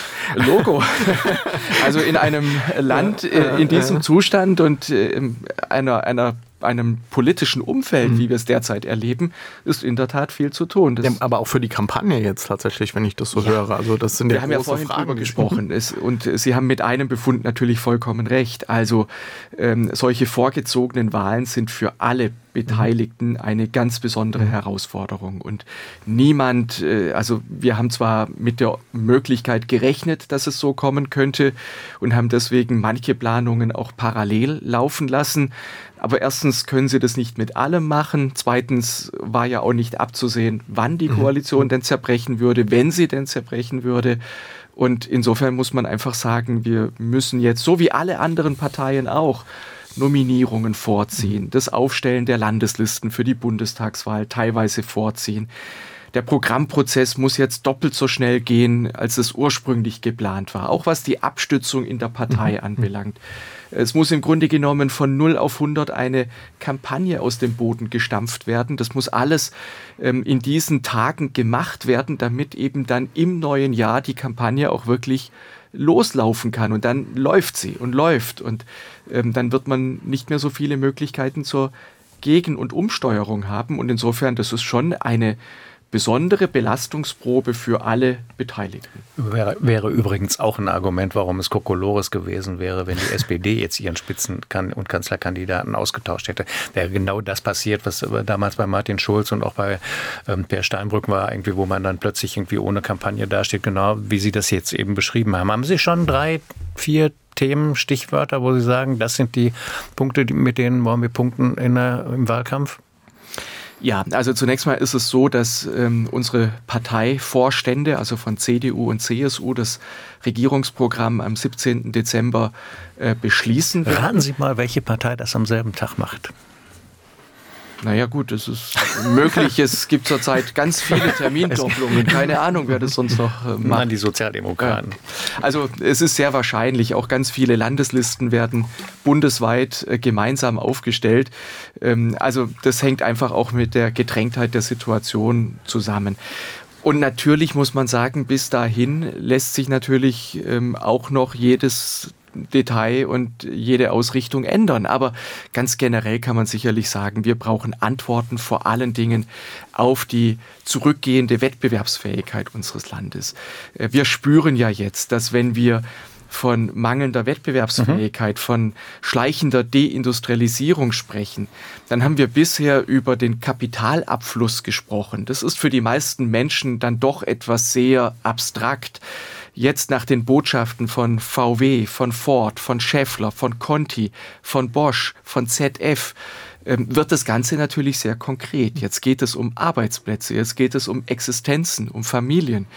Logo. Also in einem Land äh, in diesem Zustand und äh, einer, einer einem politischen Umfeld, mhm. wie wir es derzeit erleben, ist in der Tat viel zu tun. Das ja, aber auch für die Kampagne jetzt tatsächlich, wenn ich das so ja. höre. Also das sind wir ja haben ja große vorhin Fragen drüber gesprochen. Es, und Sie haben mit einem Befund natürlich vollkommen recht. Also ähm, solche vorgezogenen Wahlen sind für alle Beteiligten eine ganz besondere Herausforderung. Und niemand, äh, also wir haben zwar mit der Möglichkeit gerechnet, dass es so kommen könnte und haben deswegen manche Planungen auch parallel laufen lassen. Aber erstens können sie das nicht mit allem machen. Zweitens war ja auch nicht abzusehen, wann die Koalition mhm. denn zerbrechen würde, wenn sie denn zerbrechen würde. Und insofern muss man einfach sagen, wir müssen jetzt, so wie alle anderen Parteien auch, Nominierungen vorziehen, das Aufstellen der Landeslisten für die Bundestagswahl teilweise vorziehen. Der Programmprozess muss jetzt doppelt so schnell gehen, als es ursprünglich geplant war, auch was die Abstützung in der Partei mhm. anbelangt. Es muss im Grunde genommen von null auf hundert eine Kampagne aus dem Boden gestampft werden. Das muss alles ähm, in diesen Tagen gemacht werden, damit eben dann im neuen Jahr die Kampagne auch wirklich loslaufen kann. Und dann läuft sie und läuft. Und ähm, dann wird man nicht mehr so viele Möglichkeiten zur Gegen- und Umsteuerung haben. Und insofern, das ist schon eine besondere Belastungsprobe für alle Beteiligten. Wäre, wäre übrigens auch ein Argument, warum es Kokolores gewesen wäre, wenn die S P D jetzt ihren Spitzen- und Kanzlerkandidaten ausgetauscht hätte. Wäre genau das passiert, was damals bei Martin Schulz und auch bei ähm, Per Steinbrück war, irgendwie, wo man dann plötzlich irgendwie ohne Kampagne dasteht, genau wie Sie das jetzt eben beschrieben haben. Haben Sie schon drei, vier Themen, Stichwörter, wo Sie sagen, das sind die Punkte, mit denen wollen wir punkten in der, im Wahlkampf? Ja, also zunächst mal ist es so, dass ähm, unsere Parteivorstände, also von C D U und C S U, das Regierungsprogramm am siebzehnten Dezember äh, beschließen werden. Raten Sie mal, welche Partei das am selben Tag macht. Naja gut, es ist möglich. Es gibt zurzeit ganz viele Termindopplungen. Keine Ahnung, wer das sonst noch äh, macht. Nein, die Sozialdemokraten. Ja. Also es ist sehr wahrscheinlich, auch ganz viele Landeslisten werden bundesweit äh, gemeinsam aufgestellt. Ähm, also das hängt einfach auch mit der Gedrängtheit der Situation zusammen. Und natürlich muss man sagen, bis dahin lässt sich natürlich ähm, auch noch jedes Detail und jede Ausrichtung ändern. Aber ganz generell kann man sicherlich sagen, wir brauchen Antworten vor allen Dingen auf die zurückgehende Wettbewerbsfähigkeit unseres Landes. Wir spüren ja jetzt, dass wenn wir von mangelnder Wettbewerbsfähigkeit, mhm. von schleichender Deindustrialisierung sprechen, dann haben wir bisher über den Kapitalabfluss gesprochen. Das ist für die meisten Menschen dann doch etwas sehr abstrakt. Jetzt nach den Botschaften von V W, von Ford, von Schaeffler, von Conti, von Bosch, von Z F, ähm, wird das Ganze natürlich sehr konkret. Jetzt geht es um Arbeitsplätze, jetzt geht es um Existenzen, um Familien.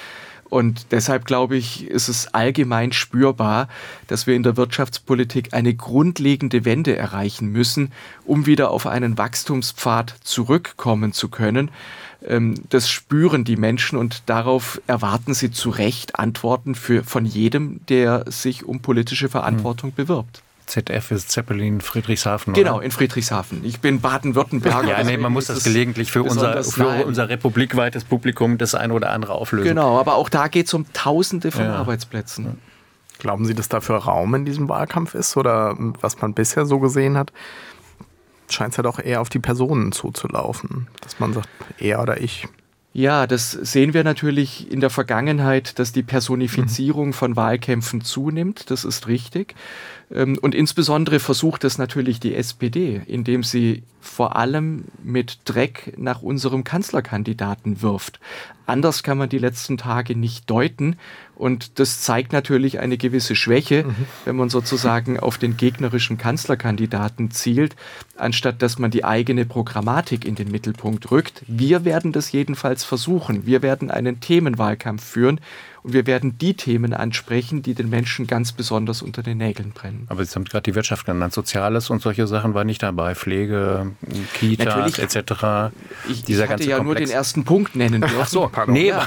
Und deshalb, glaube ich, ist es allgemein spürbar, dass wir in der Wirtschaftspolitik eine grundlegende Wende erreichen müssen, um wieder auf einen Wachstumspfad zurückkommen zu können. Das spüren die Menschen und darauf erwarten sie zu Recht Antworten für, von jedem, der sich um politische Verantwortung bewirbt. Z F ist Zeppelin, Friedrichshafen, Genau, oder? in Friedrichshafen. Ich bin Baden-Württemberger. Ja, nee, man muss das gelegentlich für unser, für unser republikweites Publikum das eine oder andere auflösen. Genau, aber auch da geht es um Tausende von ja. Arbeitsplätzen. Glauben Sie, dass dafür Raum in diesem Wahlkampf ist oder was man bisher so gesehen hat? Scheint es ja doch eher auf die Personen zuzulaufen, dass man sagt, er oder ich. Ja, das sehen wir natürlich in der Vergangenheit, dass die Personifizierung mhm. von Wahlkämpfen zunimmt. Das ist richtig. Und insbesondere versucht es natürlich die S P D, indem sie vor allem mit Dreck nach unserem Kanzlerkandidaten wirft. Anders kann man die letzten Tage nicht deuten. Und das zeigt natürlich eine gewisse Schwäche, mhm. wenn man sozusagen auf den gegnerischen Kanzlerkandidaten zielt, anstatt dass man die eigene Programmatik in den Mittelpunkt rückt. Wir werden das jedenfalls versuchen. Wir werden einen Themenwahlkampf führen und wir werden die Themen ansprechen, die den Menschen ganz besonders unter den Nägeln brennen. Aber Sie haben gerade die Wirtschaft genannt. Soziales und solche Sachen war nicht dabei. Pflege, Kitas et cetera. Ich, Dieser ich hatte ganze ja Komplex. nur den ersten Punkt nennen dürfen. Ach so, nee. Ja.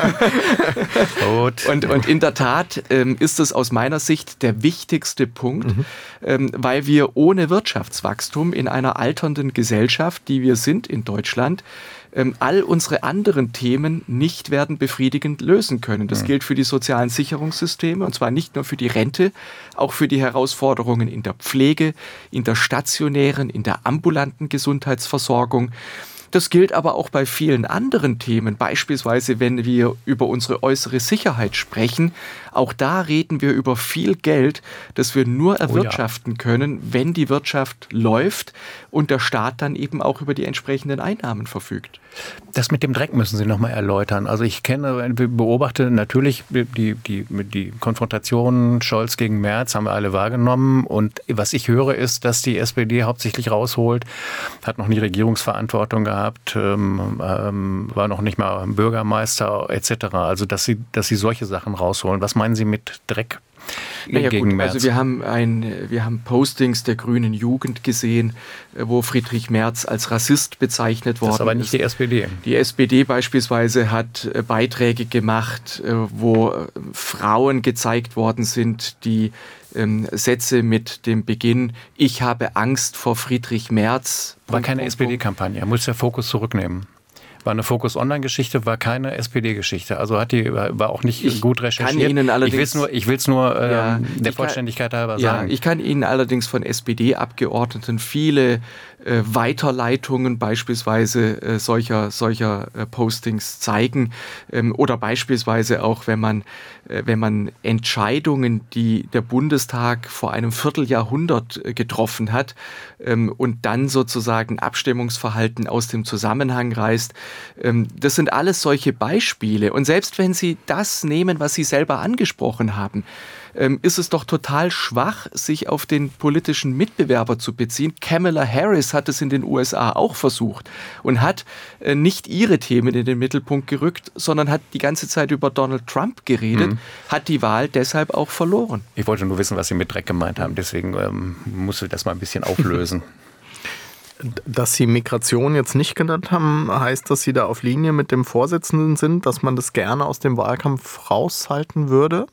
Gut. Und, und in der Tat ähm, ist es aus meiner Sicht der wichtigste Punkt, mhm. ähm, weil wir ohne Wirtschaftswachstum in einer alternden Gesellschaft, die wir sind in Deutschland, ähm, all unsere anderen Themen nicht werden befriedigend lösen können. Das mhm. gilt für die sozialen Sicherungssysteme und zwar nicht nur für die Rente, auch für die Herausforderungen in der Pflege, in der stationären, in der ambulanten Gesundheitsversorgung. Das gilt aber auch bei vielen anderen Themen, beispielsweise wenn wir über unsere äußere Sicherheit sprechen. Auch da reden wir über viel Geld, das wir nur erwirtschaften oh ja. können, wenn die Wirtschaft läuft und der Staat dann eben auch über die entsprechenden Einnahmen verfügt. Das mit dem Dreck müssen Sie noch mal erläutern. Also ich kenne, beobachte natürlich die, die, die Konfrontation Scholz gegen Merz, haben wir alle wahrgenommen. Und was ich höre, ist, dass die S P D hauptsächlich rausholt, hat noch nie Regierungsverantwortung gehabt, ähm, ähm, war noch nicht mal Bürgermeister et cetera. Also dass sie, dass sie solche Sachen rausholen. Was meinen Sie mit Dreck? Naja, gut, also wir haben, ein, wir haben Postings der grünen Jugend gesehen, wo Friedrich Merz als Rassist bezeichnet worden ist. Das ist aber nicht die S P D. Die S P D beispielsweise hat Beiträge gemacht, wo Frauen gezeigt worden sind, die ähm, Sätze mit dem Beginn, ich habe Angst vor Friedrich Merz. War keine S P D-Kampagne, muss der Fokus zurücknehmen. War eine Focus-Online-Geschichte, war keine S P D-Geschichte. Also hat die, war auch nicht ich gut recherchiert. Kann Ihnen allerdings, ich will es nur, ich will's nur ähm, ja, der Vollständigkeit kann, halber ja, sagen. Ich kann Ihnen allerdings von S P D-Abgeordneten viele äh, Weiterleitungen beispielsweise äh, solcher, solcher äh, Postings zeigen. Ähm, oder beispielsweise auch, wenn man, äh, wenn man Entscheidungen, die der Bundestag vor einem Vierteljahrhundert äh, getroffen hat ähm, und dann sozusagen Abstimmungsverhalten aus dem Zusammenhang reißt. Ähm, das sind alles solche Beispiele. Und selbst wenn Sie das nehmen, was Sie selber angesprochen haben, ähm, ist es doch total schwach, sich auf den politischen Mitbewerber zu beziehen. Kamala Harris hat es in den U S A auch versucht und hat äh, nicht ihre Themen in den Mittelpunkt gerückt, sondern hat die ganze Zeit über Donald Trump geredet, mhm. hat die Wahl deshalb auch verloren. Ich wollte nur wissen, was Sie mit Dreck gemeint haben, deswegen ähm, musste ich das mal ein bisschen auflösen. Dass Sie Migration jetzt nicht genannt haben, heißt, dass Sie da auf Linie mit dem Vorsitzenden sind, dass man das gerne aus dem Wahlkampf raushalten würde?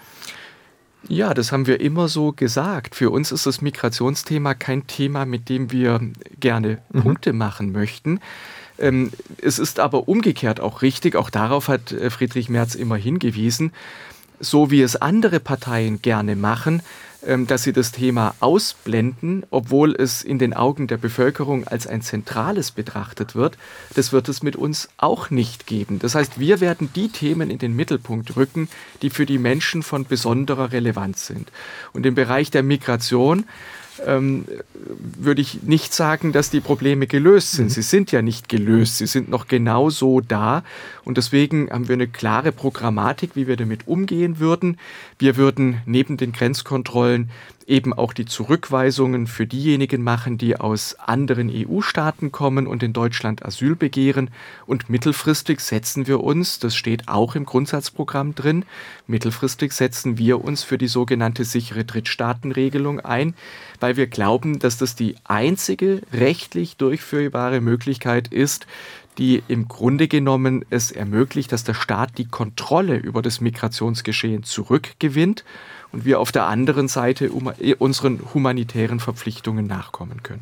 Ja, das haben wir immer so gesagt. Für uns ist das Migrationsthema kein Thema, mit dem wir gerne mhm. Punkte machen möchten. Ähm, es ist aber umgekehrt auch richtig, auch darauf hat äh, Friedrich Merz immer hingewiesen, so wie es andere Parteien gerne machen, ähm, dass sie das Thema ausblenden, obwohl es in den Augen der Bevölkerung als ein zentrales betrachtet wird. Das wird es mit uns auch nicht geben. Das heißt, wir werden die Themen in den Mittelpunkt rücken, die für die Menschen von besonderer Relevanz sind. Und im Bereich der Migration ähm, würde ich nicht sagen, dass die Probleme gelöst sind. Sie sind ja nicht gelöst, sie sind noch genauso da und deswegen haben wir eine klare Programmatik, wie wir damit umgehen würden. Wir würden neben den Grenzkontrollen eben auch die Zurückweisungen für diejenigen machen, die aus anderen E U-Staaten kommen und in Deutschland Asyl begehren. Und mittelfristig setzen wir uns, das steht auch im Grundsatzprogramm drin, mittelfristig setzen wir uns für die sogenannte sichere Drittstaatenregelung ein, weil wir glauben, dass das die einzige rechtlich durchführbare Möglichkeit ist, die im Grunde genommen es ermöglicht, dass der Staat die Kontrolle über das Migrationsgeschehen zurückgewinnt und wir auf der anderen Seite unseren humanitären Verpflichtungen nachkommen können.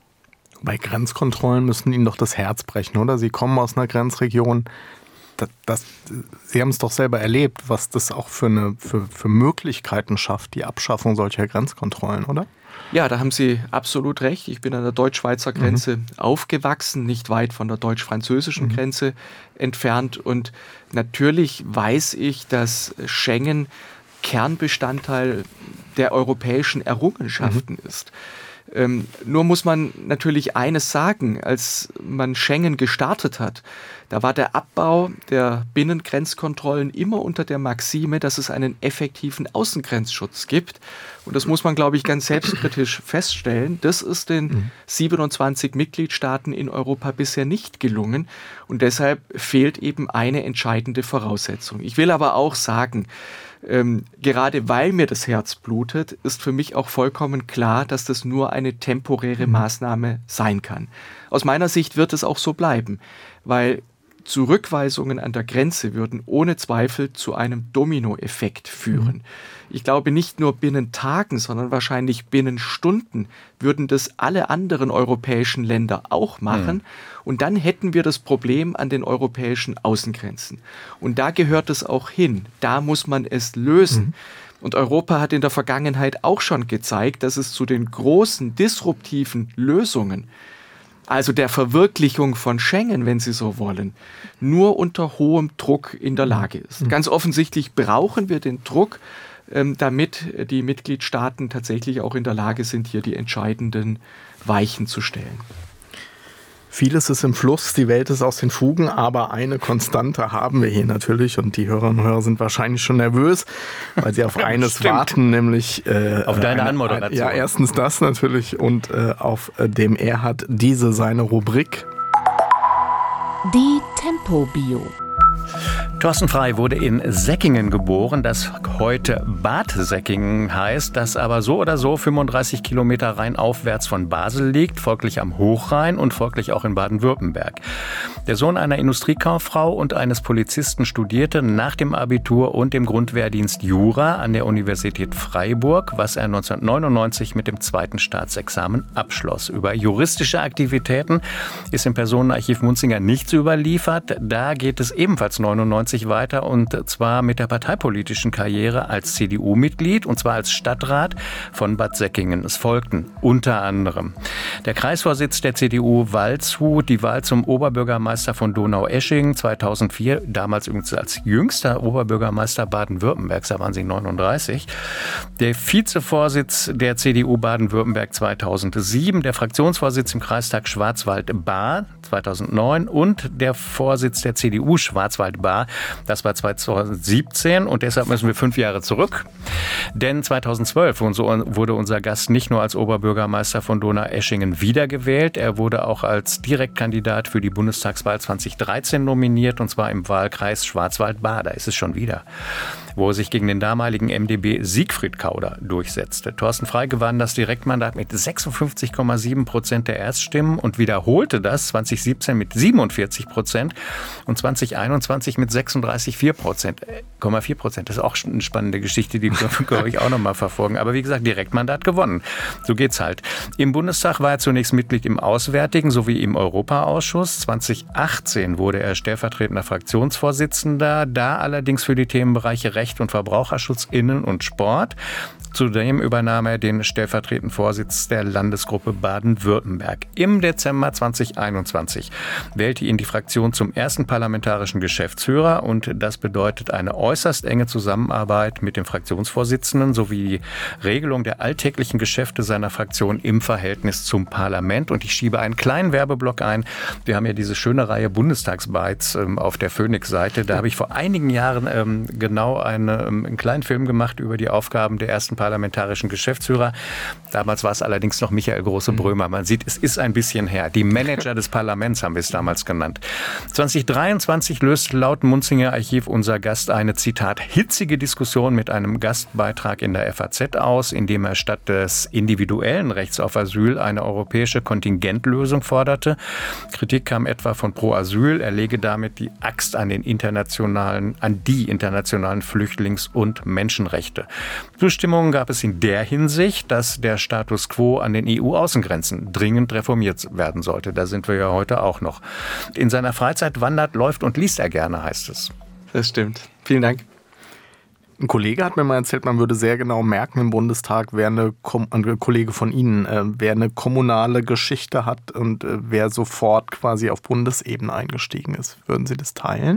Bei Grenzkontrollen müssen Ihnen doch das Herz brechen, oder? Sie kommen aus einer Grenzregion. Das, das, Sie haben es doch selber erlebt, was das auch für, eine, für, für Möglichkeiten schafft, die Abschaffung solcher Grenzkontrollen, oder? Ja, da haben Sie absolut recht. Ich bin an der deutsch-schweizer Grenze mhm. aufgewachsen, nicht weit von der deutsch-französischen mhm. Grenze entfernt. Und natürlich weiß ich, dass Schengen Kernbestandteil der europäischen Errungenschaften mhm. ist. Ähm, nur muss man natürlich eines sagen, als man Schengen gestartet hat, da war der Abbau der Binnengrenzkontrollen immer unter der Maxime, dass es einen effektiven Außengrenzschutz gibt. Und das muss man, glaube ich, ganz selbstkritisch feststellen. Das ist den mhm. siebenundzwanzig Mitgliedstaaten in Europa bisher nicht gelungen. Und deshalb fehlt eben eine entscheidende Voraussetzung. Ich will aber auch sagen, Ähm, gerade weil mir das Herz blutet, ist für mich auch vollkommen klar, dass das nur eine temporäre Maßnahme sein kann. Aus meiner Sicht wird es auch so bleiben, weil Zurückweisungen an der Grenze würden ohne Zweifel zu einem Dominoeffekt führen. Ich glaube, nicht nur binnen Tagen, sondern wahrscheinlich binnen Stunden würden das alle anderen europäischen Länder auch machen. Mhm. Und dann hätten wir das Problem an den europäischen Außengrenzen. Und da gehört es auch hin. Da muss man es lösen. Mhm. Und Europa hat in der Vergangenheit auch schon gezeigt, dass es zu den großen disruptiven Lösungen, also der Verwirklichung von Schengen, wenn Sie so wollen, nur unter hohem Druck in der Lage ist. Ganz offensichtlich brauchen wir den Druck, damit die Mitgliedstaaten tatsächlich auch in der Lage sind, hier die entscheidenden Weichen zu stellen. Vieles ist im Fluss, die Welt ist aus den Fugen, aber eine Konstante haben wir hier natürlich und die Hörerinnen und Hörer sind wahrscheinlich schon nervös, weil sie auf eines Stimmt. warten, nämlich äh, auf deine eine, Anmoderation. Ein, ja, erstens das natürlich und äh, auf äh, dem er hat diese seine Rubrik. Die Tempo-Bio. Thorsten Frey wurde in Säckingen geboren, das heute Bad Säckingen heißt, das aber so oder so fünfunddreißig Kilometer rheinaufwärts von Basel liegt, folglich am Hochrhein und folglich auch in Baden-Württemberg. Der Sohn einer Industriekauffrau und eines Polizisten studierte nach dem Abitur und dem Grundwehrdienst Jura an der Universität Freiburg, was er neunzehnhundertneunundneunzig mit dem zweiten Staatsexamen abschloss. Über juristische Aktivitäten ist im Personenarchiv Munzinger nichts überliefert. Da geht es ebenfalls neunundneunzig weiter und zwar mit der parteipolitischen Karriere als C D U-Mitglied und zwar als Stadtrat von Bad Säckingen. Es folgten unter anderem der Kreisvorsitz der C D U Waldshut, die Wahl zum Oberbürgermeister von Donaueschingen zweitausendvier, damals übrigens als jüngster Oberbürgermeister Baden-Württembergs, da waren sie neununddreißig, der Vizevorsitz der C D U Baden-Württemberg zweitausendsieben, der Fraktionsvorsitz im Kreistag Schwarzwald-Baar zweitausendneun und der Vorsitz der C D U Schwarzwald-Baar. Das war zweitausendsiebzehn und deshalb müssen wir fünf Jahre zurück. Denn zweitausendzwölf wurde unser Gast nicht nur als Oberbürgermeister von Donaueschingen wiedergewählt, er wurde auch als Direktkandidat für die Bundestagswahl zweitausenddreizehn nominiert und zwar im Wahlkreis Schwarzwald-Baar. Da ist es schon wieder, wo er sich gegen den damaligen M D B Siegfried Kauder durchsetzte. Thorsten Frey gewann das Direktmandat mit sechsundfünfzig Komma sieben Prozent der Erststimmen und wiederholte das zweitausendsiebzehn mit siebenundvierzig Prozent und zweitausendeinundzwanzig mit sechsunddreißig Komma vier Prozent. Das ist auch eine spannende Geschichte, die können ich auch noch mal verfolgen. Aber wie gesagt, Direktmandat gewonnen. So geht's halt. Im Bundestag war er zunächst Mitglied im Auswärtigen sowie im Europaausschuss. zweitausendachtzehn wurde er stellvertretender Fraktionsvorsitzender, da allerdings für die Themenbereiche Recht Recht und Verbraucherschutz, Innen- und Sport. Zudem übernahm er den stellvertretenden Vorsitz der Landesgruppe Baden-Württemberg. Im Dezember zweitausendeinundzwanzig wählte ihn die Fraktion zum ersten parlamentarischen Geschäftsführer und das bedeutet eine äußerst enge Zusammenarbeit mit dem Fraktionsvorsitzenden sowie die Regelung der alltäglichen Geschäfte seiner Fraktion im Verhältnis zum Parlament. Und ich schiebe einen kleinen Werbeblock ein. Wir haben ja diese schöne Reihe Bundestagsbytes ähm, auf der Phoenix-Seite. Da habe ich vor einigen Jahren ähm, genau eine, ähm, einen kleinen Film gemacht über die Aufgaben der ersten parlamentarischen Geschäftsführer. Damals war es allerdings noch Michael Große-Brömer. Man sieht, es ist ein bisschen her. Die Manager des Parlaments haben wir es damals genannt. zweitausenddreiundzwanzig löst laut Munzinger Archiv unser Gast eine, Zitat, hitzige Diskussion mit einem Gastbeitrag in der F A Z aus, in dem er statt des individuellen Rechts auf Asyl eine europäische Kontingentlösung forderte. Kritik kam etwa von Pro Asyl. Er lege damit die Axt an den internationalen, an die internationalen Flüchtlings- und Menschenrechte. Zustimmung gab es in der Hinsicht, dass der Status quo an den E U-Außengrenzen dringend reformiert werden sollte. Da sind wir ja heute auch noch. In seiner Freizeit wandert, läuft und liest er gerne, heißt es. Das stimmt. Vielen Dank. Ein Kollege hat mir mal erzählt, man würde sehr genau merken im Bundestag, wer eine, ein Kollege von Ihnen, äh, wer eine kommunale Geschichte hat und äh, wer sofort quasi auf Bundesebene eingestiegen ist. Würden Sie das teilen?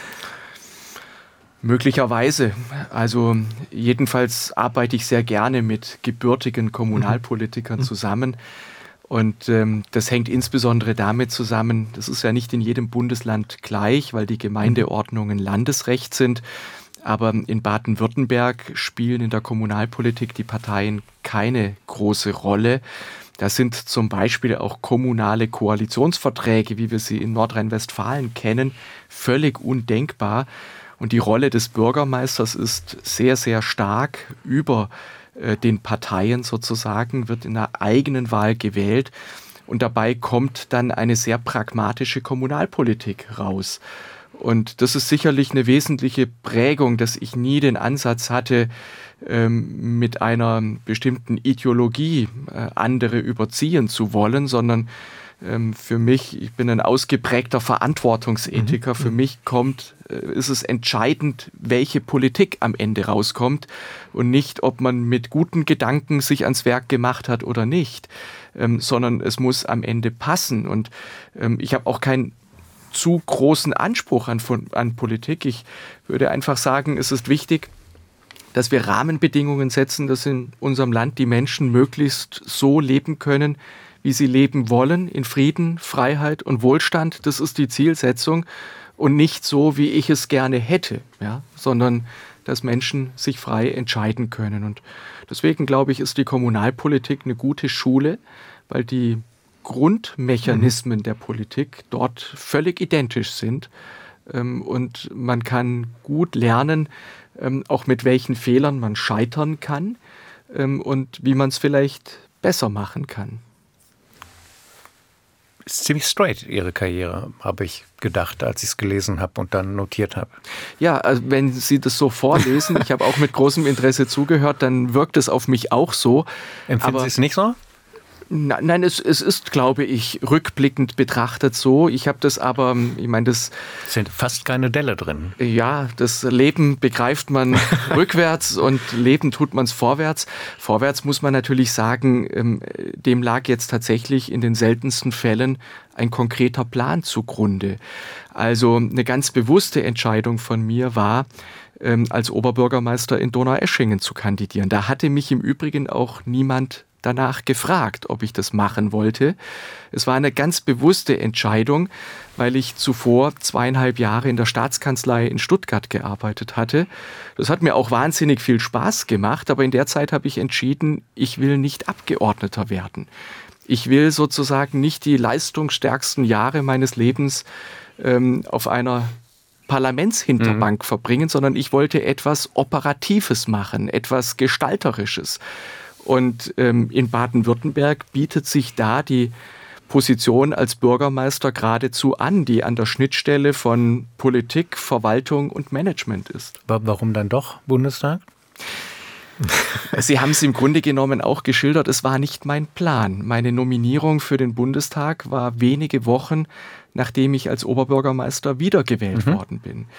Möglicherweise. Also jedenfalls arbeite ich sehr gerne mit gebürtigen Kommunalpolitikern zusammen. Und ähm, das hängt insbesondere damit zusammen, das ist ja nicht in jedem Bundesland gleich, weil die Gemeindeordnungen Landesrecht sind. Aber in Baden-Württemberg spielen in der Kommunalpolitik die Parteien keine große Rolle. Da sind zum Beispiel auch kommunale Koalitionsverträge, wie wir sie in Nordrhein-Westfalen kennen, völlig undenkbar. Und die Rolle des Bürgermeisters ist sehr, sehr stark über äh, den Parteien sozusagen, wird in einer eigenen Wahl gewählt. Und dabei kommt dann eine sehr pragmatische Kommunalpolitik raus. Und das ist sicherlich eine wesentliche Prägung, dass ich nie den Ansatz hatte, ähm, mit einer bestimmten Ideologie äh, andere überziehen zu wollen, sondern ähm, für mich, ich bin ein ausgeprägter Verantwortungsethiker, mhm. für mich kommt, äh, ist es entscheidend, welche Politik am Ende rauskommt und nicht, ob man mit guten Gedanken sich ans Werk gemacht hat oder nicht, ähm, sondern es muss am Ende passen. Und ähm, ich habe auch kein zu großen Anspruch an, an Politik. Ich würde einfach sagen, es ist wichtig, dass wir Rahmenbedingungen setzen, dass in unserem Land die Menschen möglichst so leben können, wie sie leben wollen, in Frieden, Freiheit und Wohlstand. Das ist die Zielsetzung und nicht so, wie ich es gerne hätte, ja, sondern dass Menschen sich frei entscheiden können. Und deswegen, glaube ich, ist die Kommunalpolitik eine gute Schule, weil die Grundmechanismen mhm. der Politik dort völlig identisch sind. Ähm, und man kann gut lernen, ähm, auch mit welchen Fehlern man scheitern kann ähm, und wie man es vielleicht besser machen kann. Ist ziemlich straight, Ihre Karriere, habe ich gedacht, als ich es gelesen habe und dann notiert habe. Ja, also wenn Sie das so vorlesen, ich habe auch mit großem Interesse zugehört, dann wirkt es auf mich auch so. Empfinden Sie es nicht so? Nein, es, es ist, glaube ich, rückblickend betrachtet so. Ich habe das aber, ich meine, das... Es sind fast keine Delle drin. Ja, das Leben begreift man rückwärts und Leben tut man es vorwärts. Vorwärts muss man natürlich sagen, dem lag jetzt tatsächlich in den seltensten Fällen ein konkreter Plan zugrunde. Also eine ganz bewusste Entscheidung von mir war, als Oberbürgermeister in Donaueschingen zu kandidieren. Da hatte mich im Übrigen auch niemand danach gefragt, ob ich das machen wollte. Es war eine ganz bewusste Entscheidung, weil ich zuvor zweieinhalb Jahre in der Staatskanzlei in Stuttgart gearbeitet hatte. Das hat mir auch wahnsinnig viel Spaß gemacht, aber in der Zeit habe ich entschieden, ich will nicht Abgeordneter werden. Ich will sozusagen nicht die leistungsstärksten Jahre meines Lebens ähm, auf einer Parlamentshinterbank mhm. verbringen, sondern ich wollte etwas Operatives machen, etwas Gestalterisches. Und ähm, in Baden-Württemberg bietet sich da die Position als Bürgermeister geradezu an, die an der Schnittstelle von Politik, Verwaltung und Management ist. Warum dann doch Bundestag? Sie haben es im Grunde genommen auch geschildert, es war nicht mein Plan. Meine Nominierung für den Bundestag war wenige Wochen, nachdem ich als Oberbürgermeister wiedergewählt mhm. worden bin.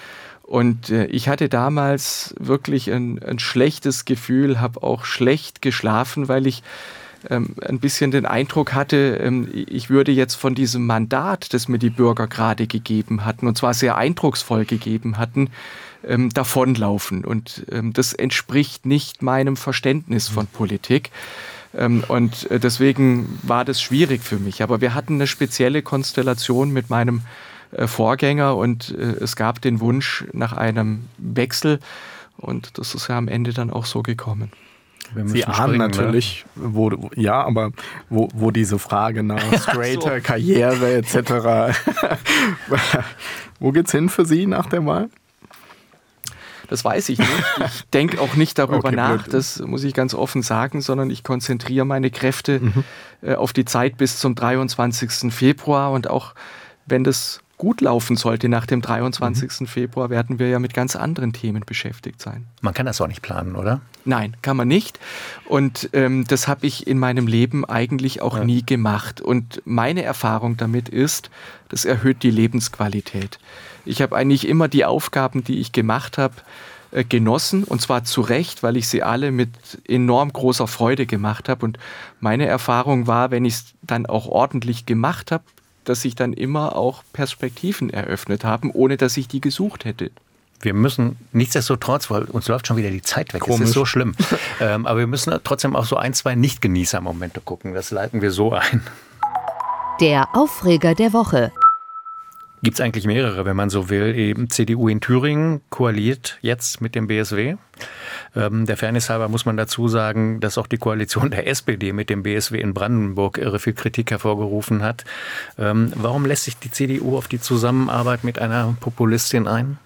Und äh, ich hatte damals wirklich ein, ein schlechtes Gefühl, habe auch schlecht geschlafen, weil ich ähm, ein bisschen den Eindruck hatte, ähm, ich würde jetzt von diesem Mandat, das mir die Bürger gerade gegeben hatten, und zwar sehr eindrucksvoll gegeben hatten, ähm, davonlaufen. Und ähm, das entspricht nicht meinem Verständnis von Politik. Ähm, und äh, deswegen war das schwierig für mich. Aber wir hatten eine spezielle Konstellation mit meinem äh, Vorgänger und äh, es gab den Wunsch nach einem Wechsel. Und das ist ja am Ende dann auch so gekommen. Sie ahnen natürlich, ne? wo, ja, aber wo, wo diese Frage nach straighter so. Karriere et cetera Wo geht's hin für Sie nach der Wahl? Das weiß ich nicht. Ich denke auch nicht darüber okay, nach, blöd. Das muss ich ganz offen sagen, sondern ich konzentriere meine Kräfte mhm. äh, auf die Zeit bis zum dreiundzwanzigsten Februar und auch wenn das gut laufen sollte nach dem dreiundzwanzigsten Mhm. Februar, werden wir ja mit ganz anderen Themen beschäftigt sein. Man kann das auch nicht planen, oder? Nein, kann man nicht. Und ähm, das habe ich in meinem Leben eigentlich auch ja. nie gemacht. Und meine Erfahrung damit ist, das erhöht die Lebensqualität. Ich habe eigentlich immer die Aufgaben, die ich gemacht habe, äh, genossen. Und zwar zu Recht, weil ich sie alle mit enorm großer Freude gemacht habe. Und meine Erfahrung war, wenn ich es dann auch ordentlich gemacht habe, dass sich dann immer auch Perspektiven eröffnet haben, ohne dass ich die gesucht hätte. Wir müssen nichtsdestotrotz, weil uns läuft schon wieder die Zeit weg, Komisch. Das ist so schlimm, ähm, aber wir müssen trotzdem auch so ein, zwei Nicht-Genießer-Momente gucken. Das leiten wir so ein. Der Aufreger der Woche. Gibt es eigentlich mehrere, wenn man so will. Eben C D U in Thüringen koaliert jetzt mit dem B S W. Ähm, der Fairness halber muss man dazu sagen, dass auch die Koalition der S P D mit dem B S W in Brandenburg irre viel Kritik hervorgerufen hat. Ähm, warum lässt sich die C D U auf die Zusammenarbeit mit einer Populistin ein?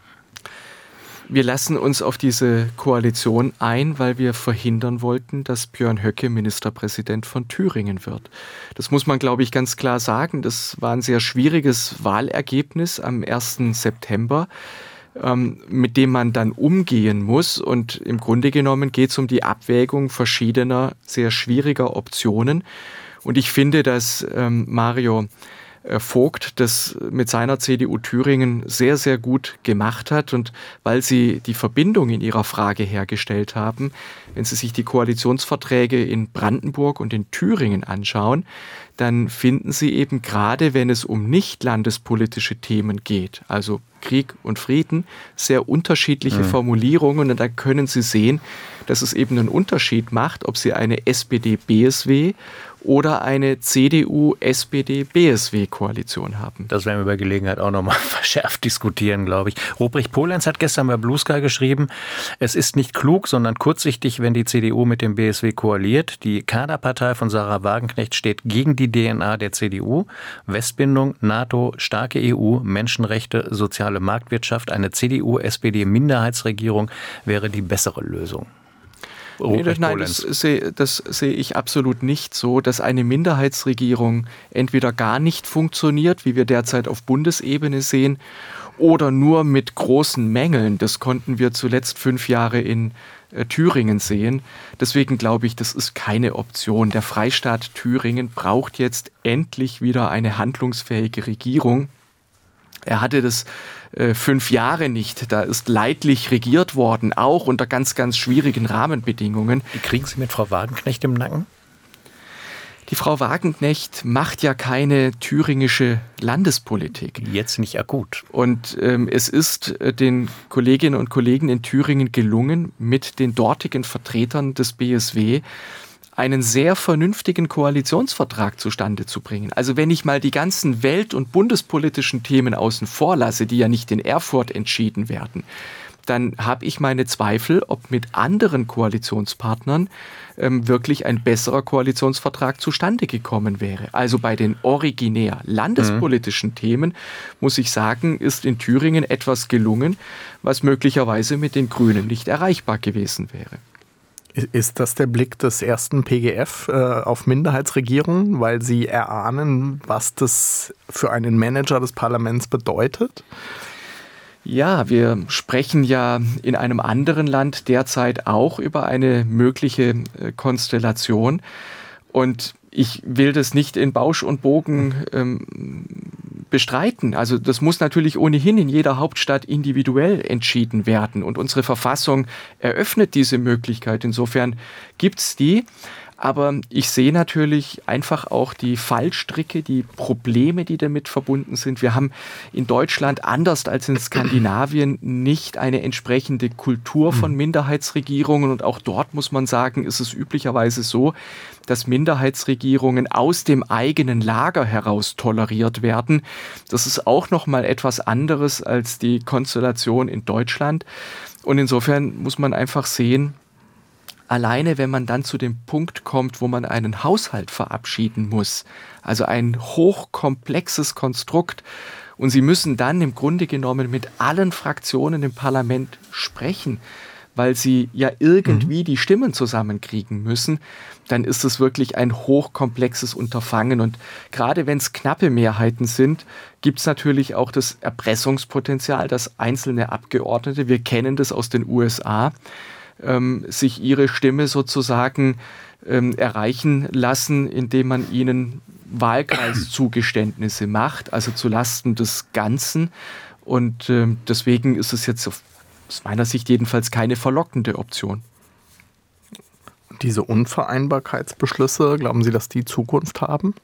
Wir lassen uns auf diese Koalition ein, weil wir verhindern wollten, dass Björn Höcke Ministerpräsident von Thüringen wird. Das muss man, glaube ich, ganz klar sagen. Das war ein sehr schwieriges Wahlergebnis am ersten September, ähm, mit dem man dann umgehen muss. Und im Grunde genommen geht es um die Abwägung verschiedener, sehr schwieriger Optionen. Und ich finde, dass ähm, Mario Vogt das mit seiner C D U Thüringen sehr, sehr gut gemacht hat. Und weil Sie die Verbindung in Ihrer Frage hergestellt haben, wenn Sie sich die Koalitionsverträge in Brandenburg und in Thüringen anschauen, dann finden Sie eben gerade, wenn es um nicht landespolitische Themen geht, also Krieg und Frieden, sehr unterschiedliche mhm. Formulierungen. Und da können Sie sehen, dass es eben einen Unterschied macht, ob Sie eine S P D B S W oder eine C D U S P D B S W-Koalition haben. Das werden wir bei Gelegenheit auch nochmal verschärft diskutieren, glaube ich. Ruprecht Polenz hat gestern bei Blue Sky geschrieben, es ist nicht klug, sondern kurzsichtig, wenn die C D U mit dem B S W koaliert. Die Kaderpartei von Sarah Wagenknecht steht gegen die D N A der C D U. Westbindung, NATO, starke E U, Menschenrechte, soziale Marktwirtschaft. Eine C D U S P D-Minderheitsregierung wäre die bessere Lösung. Nee, das, nein, das sehe, das sehe ich absolut nicht so, dass eine Minderheitsregierung entweder gar nicht funktioniert, wie wir derzeit auf Bundesebene sehen, oder nur mit großen Mängeln. Das konnten wir zuletzt fünf Jahre in äh, Thüringen sehen. Deswegen glaube ich, das ist keine Option. Der Freistaat Thüringen braucht jetzt endlich wieder eine handlungsfähige Regierung. Er hatte das äh, fünf Jahre nicht. Da ist leidlich regiert worden, auch unter ganz, ganz schwierigen Rahmenbedingungen. Wie kriegen Sie mit Frau Wagenknecht im Nacken? Die Frau Wagenknecht macht ja keine thüringische Landespolitik. Jetzt nicht akut. Und ähm, es ist äh, den Kolleginnen und Kollegen in Thüringen gelungen, mit den dortigen Vertretern des B S W einen sehr vernünftigen Koalitionsvertrag zustande zu bringen. Also wenn ich mal die ganzen welt- und bundespolitischen Themen außen vor lasse, die ja nicht in Erfurt entschieden werden, dann habe ich meine Zweifel, ob mit anderen Koalitionspartnern ähm, wirklich ein besserer Koalitionsvertrag zustande gekommen wäre. Also bei den originär landespolitischen mhm. Themen, muss ich sagen, ist in Thüringen etwas gelungen, was möglicherweise mit den Grünen nicht erreichbar gewesen wäre. Ist das der Blick des ersten P G F äh, auf Minderheitsregierungen, weil Sie erahnen, was das für einen Manager des Parlaments bedeutet? Ja, wir sprechen ja in einem anderen Land derzeit auch über eine mögliche äh, Konstellation. Und ich will das nicht in Bausch und Bogen ähm, bestreiten. Also das muss natürlich ohnehin in jeder Hauptstadt individuell entschieden werden. Und unsere Verfassung eröffnet diese Möglichkeit. Insofern gibt es die. Aber ich sehe natürlich einfach auch die Fallstricke, die Probleme, die damit verbunden sind. Wir haben in Deutschland, anders als in Skandinavien, nicht eine entsprechende Kultur von Minderheitsregierungen. Und auch dort muss man sagen, ist es üblicherweise so, dass Minderheitsregierungen aus dem eigenen Lager heraus toleriert werden. Das ist auch noch mal etwas anderes als die Konstellation in Deutschland. Und insofern muss man einfach sehen, alleine wenn man dann zu dem Punkt kommt, wo man einen Haushalt verabschieden muss, also ein hochkomplexes Konstrukt, und Sie müssen dann im Grunde genommen mit allen Fraktionen im Parlament sprechen, weil Sie ja irgendwie mhm. die Stimmen zusammenkriegen müssen, dann ist es wirklich ein hochkomplexes Unterfangen. Und gerade wenn es knappe Mehrheiten sind, gibt es natürlich auch das Erpressungspotenzial, dass einzelne Abgeordnete, wir kennen das aus den U S A, Ähm, sich ihre Stimme sozusagen ähm, erreichen lassen, indem man ihnen Wahlkreiszugeständnisse macht, also zulasten des Ganzen. Und ähm, deswegen ist es jetzt aus meiner Sicht jedenfalls keine verlockende Option. Diese Unvereinbarkeitsbeschlüsse, glauben Sie, dass die Zukunft haben?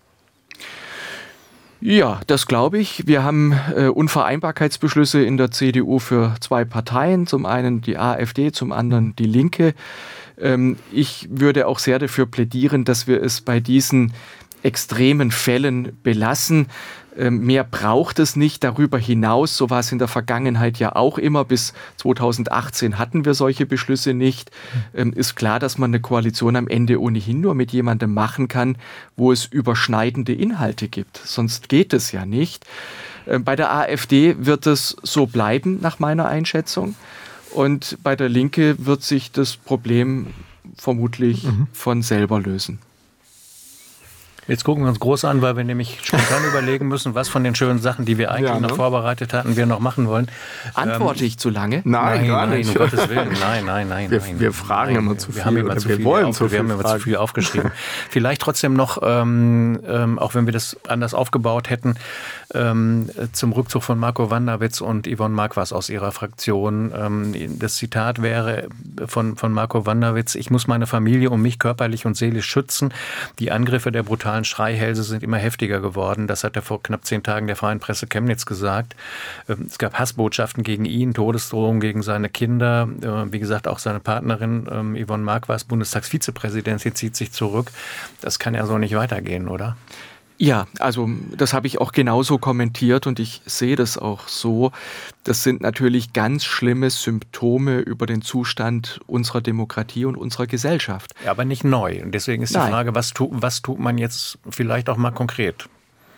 Ja, das glaube ich. Wir haben äh, Unvereinbarkeitsbeschlüsse in der C D U für zwei Parteien. Zum einen die AfD, zum anderen die Linke. Ähm, ich würde auch sehr dafür plädieren, dass wir es bei diesen extremen Fällen belassen. Ähm, mehr braucht es nicht darüber hinaus. So war es in der Vergangenheit ja auch immer. Bis zweitausendachtzehn hatten wir solche Beschlüsse nicht. Ähm, ist klar, dass man eine Koalition am Ende ohnehin nur mit jemandem machen kann, wo es überschneidende Inhalte gibt. Sonst geht es ja nicht. Ähm, bei der AfD wird es so bleiben, nach meiner Einschätzung. Und bei der Linke wird sich das Problem vermutlich mhm. von selber lösen. Jetzt gucken wir uns groß an, weil wir nämlich spontan überlegen müssen, was von den schönen Sachen, die wir eigentlich ja, ne? noch vorbereitet hatten, wir noch machen wollen. Antworte ähm, ich zu lange? Nein, nein, gar nein, nicht. um Gottes Willen. Nein, nein, nein. Wir, nein, wir fragen nein, immer zu viel. Wir haben immer zu wir viel, wollen auf, zu viel wir haben immer zu viel aufgeschrieben. Vielleicht trotzdem noch, ähm, ähm, auch wenn wir das anders aufgebaut hätten, ähm, zum Rückzug von Marco Wanderwitz und Yvonne Marquardt aus ihrer Fraktion. Ähm, das Zitat wäre von, von Marco Wanderwitz: Ich muss meine Familie und mich körperlich und seelisch schützen. Die Angriffe der brutalen Schreihälse sind immer heftiger geworden. Das hat er vor knapp zehn Tagen der Freien Presse Chemnitz gesagt. Es gab Hassbotschaften gegen ihn, Todesdrohungen gegen seine Kinder. Wie gesagt, auch seine Partnerin Yvonne Marquardt, Bundestagsvizepräsidentin, zieht sich zurück. Das kann ja so nicht weitergehen, oder? Ja, also das habe ich auch genauso kommentiert und ich sehe das auch so. Das sind natürlich ganz schlimme Symptome über den Zustand unserer Demokratie und unserer Gesellschaft. Ja, aber nicht neu. Und deswegen ist die Nein. Frage, was, tu, was tut man jetzt vielleicht auch mal konkret?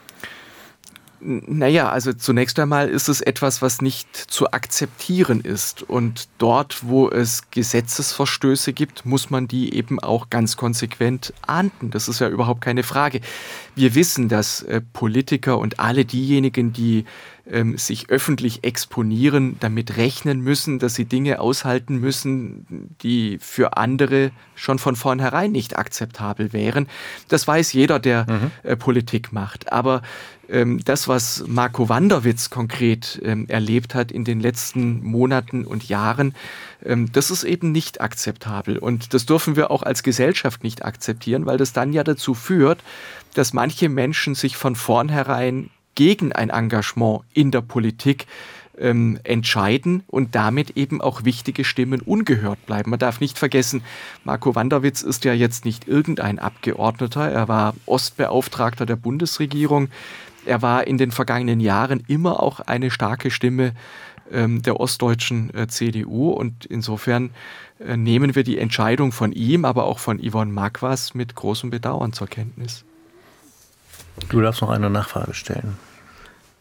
Naja, also zunächst einmal ist es etwas, was nicht zu akzeptieren ist. Und dort, wo es Gesetzesverstöße gibt, muss man die eben auch ganz konsequent ahnden. Das ist ja überhaupt keine Frage. Wir wissen, dass äh, Politiker und alle diejenigen, die ähm, sich öffentlich exponieren, damit rechnen müssen, dass sie Dinge aushalten müssen, die für andere schon von vornherein nicht akzeptabel wären. Das weiß jeder, der mhm. äh, Politik macht. Aber ähm, das, was Marco Wanderwitz konkret ähm, erlebt hat in den letzten Monaten und Jahren, ähm, das ist eben nicht akzeptabel. Und das dürfen wir auch als Gesellschaft nicht akzeptieren, weil das dann ja dazu führt, dass manche Menschen sich von vornherein gegen ein Engagement in der Politik ähm, entscheiden und damit eben auch wichtige Stimmen ungehört bleiben. Man darf nicht vergessen, Marco Wanderwitz ist ja jetzt nicht irgendein Abgeordneter. Er war Ostbeauftragter der Bundesregierung. Er war in den vergangenen Jahren immer auch eine starke Stimme ähm, der ostdeutschen äh, C D U. Und insofern äh, nehmen wir die Entscheidung von ihm, aber auch von Yvonne Marquardt mit großem Bedauern zur Kenntnis. Du darfst noch eine Nachfrage stellen.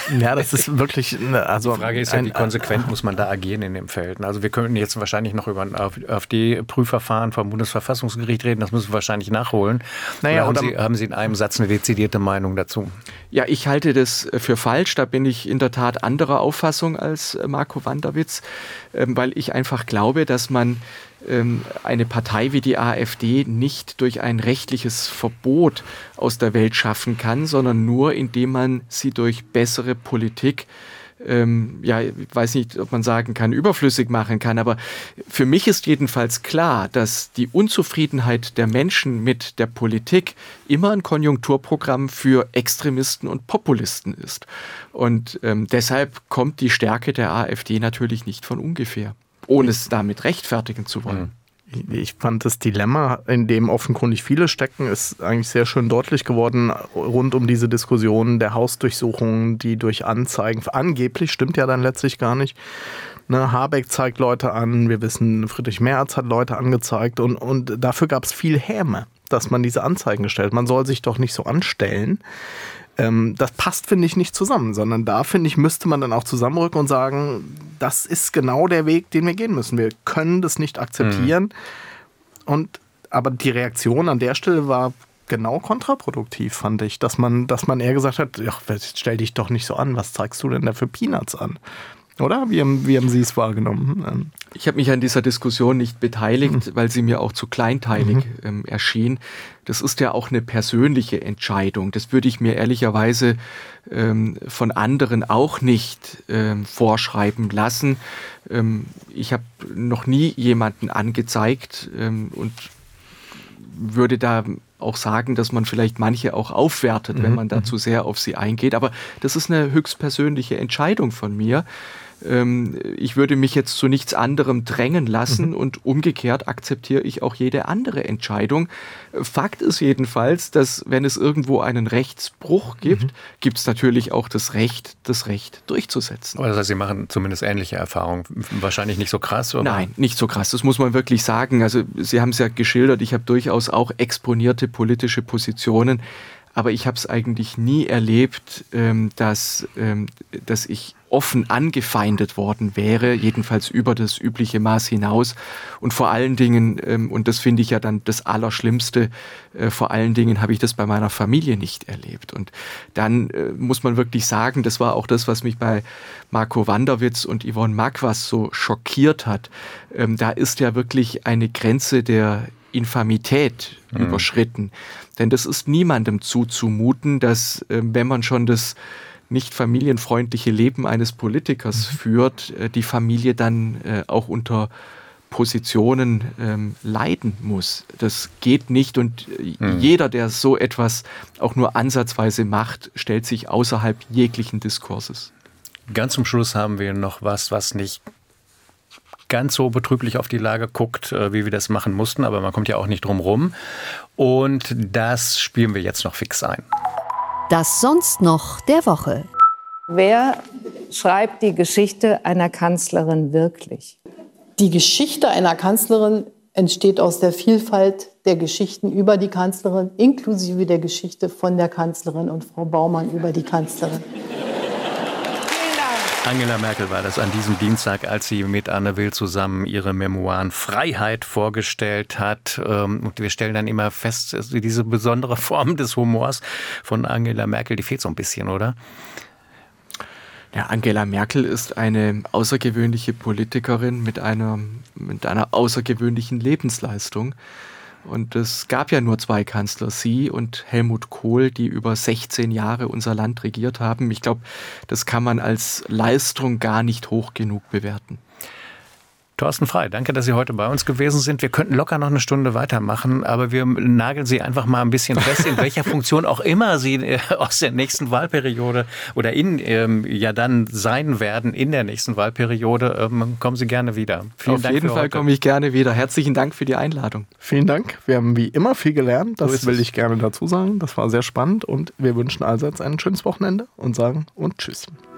Ja, das ist wirklich... Also die Frage ist ja, wie konsequent muss man da agieren in dem Feld? Also wir könnten jetzt wahrscheinlich noch über ein AfD-Prüfverfahren vom Bundesverfassungsgericht reden, das müssen wir wahrscheinlich nachholen. Naja, oder haben, Sie, haben Sie in einem Satz eine dezidierte Meinung dazu? Ja, ich halte das für falsch. Da bin ich in der Tat anderer Auffassung als Marco Wanderwitz, weil ich einfach glaube, dass man eine Partei wie die AfD nicht durch ein rechtliches Verbot aus der Welt schaffen kann, sondern nur, indem man sie durch bessere Politik, ähm, ja, ich weiß nicht, ob man sagen kann, überflüssig machen kann, aber für mich ist jedenfalls klar, dass die Unzufriedenheit der Menschen mit der Politik immer ein Konjunkturprogramm für Extremisten und Populisten ist. Und ähm, deshalb kommt die Stärke der AfD natürlich nicht von ungefähr, ohne es damit rechtfertigen zu wollen. Ich fand das Dilemma, in dem offenkundig viele stecken, ist eigentlich sehr schön deutlich geworden rund um diese Diskussion der Hausdurchsuchungen, die durch Anzeigen, angeblich, stimmt ja dann letztlich gar nicht, ne, Habeck zeigt Leute an, wir wissen, Friedrich Merz hat Leute angezeigt und, und dafür gab es viel Häme, dass man diese Anzeigen stellt. Man soll sich doch nicht so anstellen. Das passt, finde ich, nicht zusammen, sondern da, finde ich, müsste man dann auch zusammenrücken und sagen, das ist genau der Weg, den wir gehen müssen. Wir können das nicht akzeptieren. Mhm. Und, aber die Reaktion an der Stelle war genau kontraproduktiv, fand ich, dass man, dass man eher gesagt hat, ja, stell dich doch nicht so an, was zeigst du denn da für Peanuts an? Oder? Wie haben, wie haben Sie es wahrgenommen? Ich habe mich an dieser Diskussion nicht beteiligt, mhm. weil sie mir auch zu kleinteilig mhm. ähm, erschien. Das ist ja auch eine persönliche Entscheidung. Das würde ich mir ehrlicherweise ähm, von anderen auch nicht ähm, vorschreiben lassen. Ähm, ich habe noch nie jemanden angezeigt ähm, und würde da auch sagen, dass man vielleicht manche auch aufwertet, mhm. wenn man da zu sehr auf sie eingeht. Aber das ist eine höchstpersönliche Entscheidung von mir. Ich würde mich jetzt zu nichts anderem drängen lassen mhm. und umgekehrt akzeptiere ich auch jede andere Entscheidung. Fakt ist jedenfalls, dass wenn es irgendwo einen Rechtsbruch gibt, mhm. gibt es natürlich auch das Recht, das Recht durchzusetzen. Aber das heißt, Sie machen zumindest ähnliche Erfahrungen. Wahrscheinlich nicht so krass, oder? Nein, nicht so krass. Das muss man wirklich sagen. Also Sie haben es ja geschildert, ich habe durchaus auch exponierte politische Positionen, aber ich habe es eigentlich nie erlebt, dass, dass ich offen angefeindet worden wäre, jedenfalls über das übliche Maß hinaus. Und vor allen Dingen, und das finde ich ja dann das Allerschlimmste, vor allen Dingen habe ich das bei meiner Familie nicht erlebt. Und dann muss man wirklich sagen, das war auch das, was mich bei Marco Wanderwitz und Yvonne Marquardt so schockiert hat. Da ist ja wirklich eine Grenze der Infamität mhm. überschritten. Denn das ist niemandem zuzumuten, dass, wenn man schon das nicht familienfreundliche Leben eines Politikers mhm. führt, die Familie dann äh, auch unter Positionen ähm, leiden muss. Das geht nicht und mhm. jeder, der so etwas auch nur ansatzweise macht, stellt sich außerhalb jeglichen Diskurses. Ganz zum Schluss haben wir noch was, was nicht ganz so betrüblich auf die Lage guckt, wie wir das machen mussten, aber man kommt ja auch nicht drum rum. Und das spielen wir jetzt noch fix ein. Das sonst noch der Woche. Wer schreibt die Geschichte einer Kanzlerin wirklich? Die Geschichte einer Kanzlerin entsteht aus der Vielfalt der Geschichten über die Kanzlerin, inklusive der Geschichte von der Kanzlerin und Frau Baumann über die Kanzlerin. Angela Merkel war das an diesem Dienstag, als sie mit Anne Will zusammen ihre Memoiren Freiheit vorgestellt hat. Und wir stellen dann immer fest, diese besondere Form des Humors von Angela Merkel, die fehlt so ein bisschen, oder? Ja, Angela Merkel ist eine außergewöhnliche Politikerin mit einer, mit einer außergewöhnlichen Lebensleistung. Und es gab ja nur zwei Kanzler, sie und Helmut Kohl, die über sechzehn Jahre unser Land regiert haben. Ich glaube, das kann man als Leistung gar nicht hoch genug bewerten. Thorsten Frey, danke, dass Sie heute bei uns gewesen sind. Wir könnten locker noch eine Stunde weitermachen, aber wir nageln Sie einfach mal ein bisschen fest, in welcher Funktion auch immer Sie äh, aus der nächsten Wahlperiode oder in ähm, ja dann sein werden in der nächsten Wahlperiode. Ähm, kommen Sie gerne wieder. Vielen Auf Dank jeden Fall heute. Komme ich gerne wieder. Herzlichen Dank für die Einladung. Vielen Dank. Wir haben wie immer viel gelernt. Das so will ich gerne dazu sagen. Das war sehr spannend und wir wünschen allseits ein schönes Wochenende und sagen und tschüss.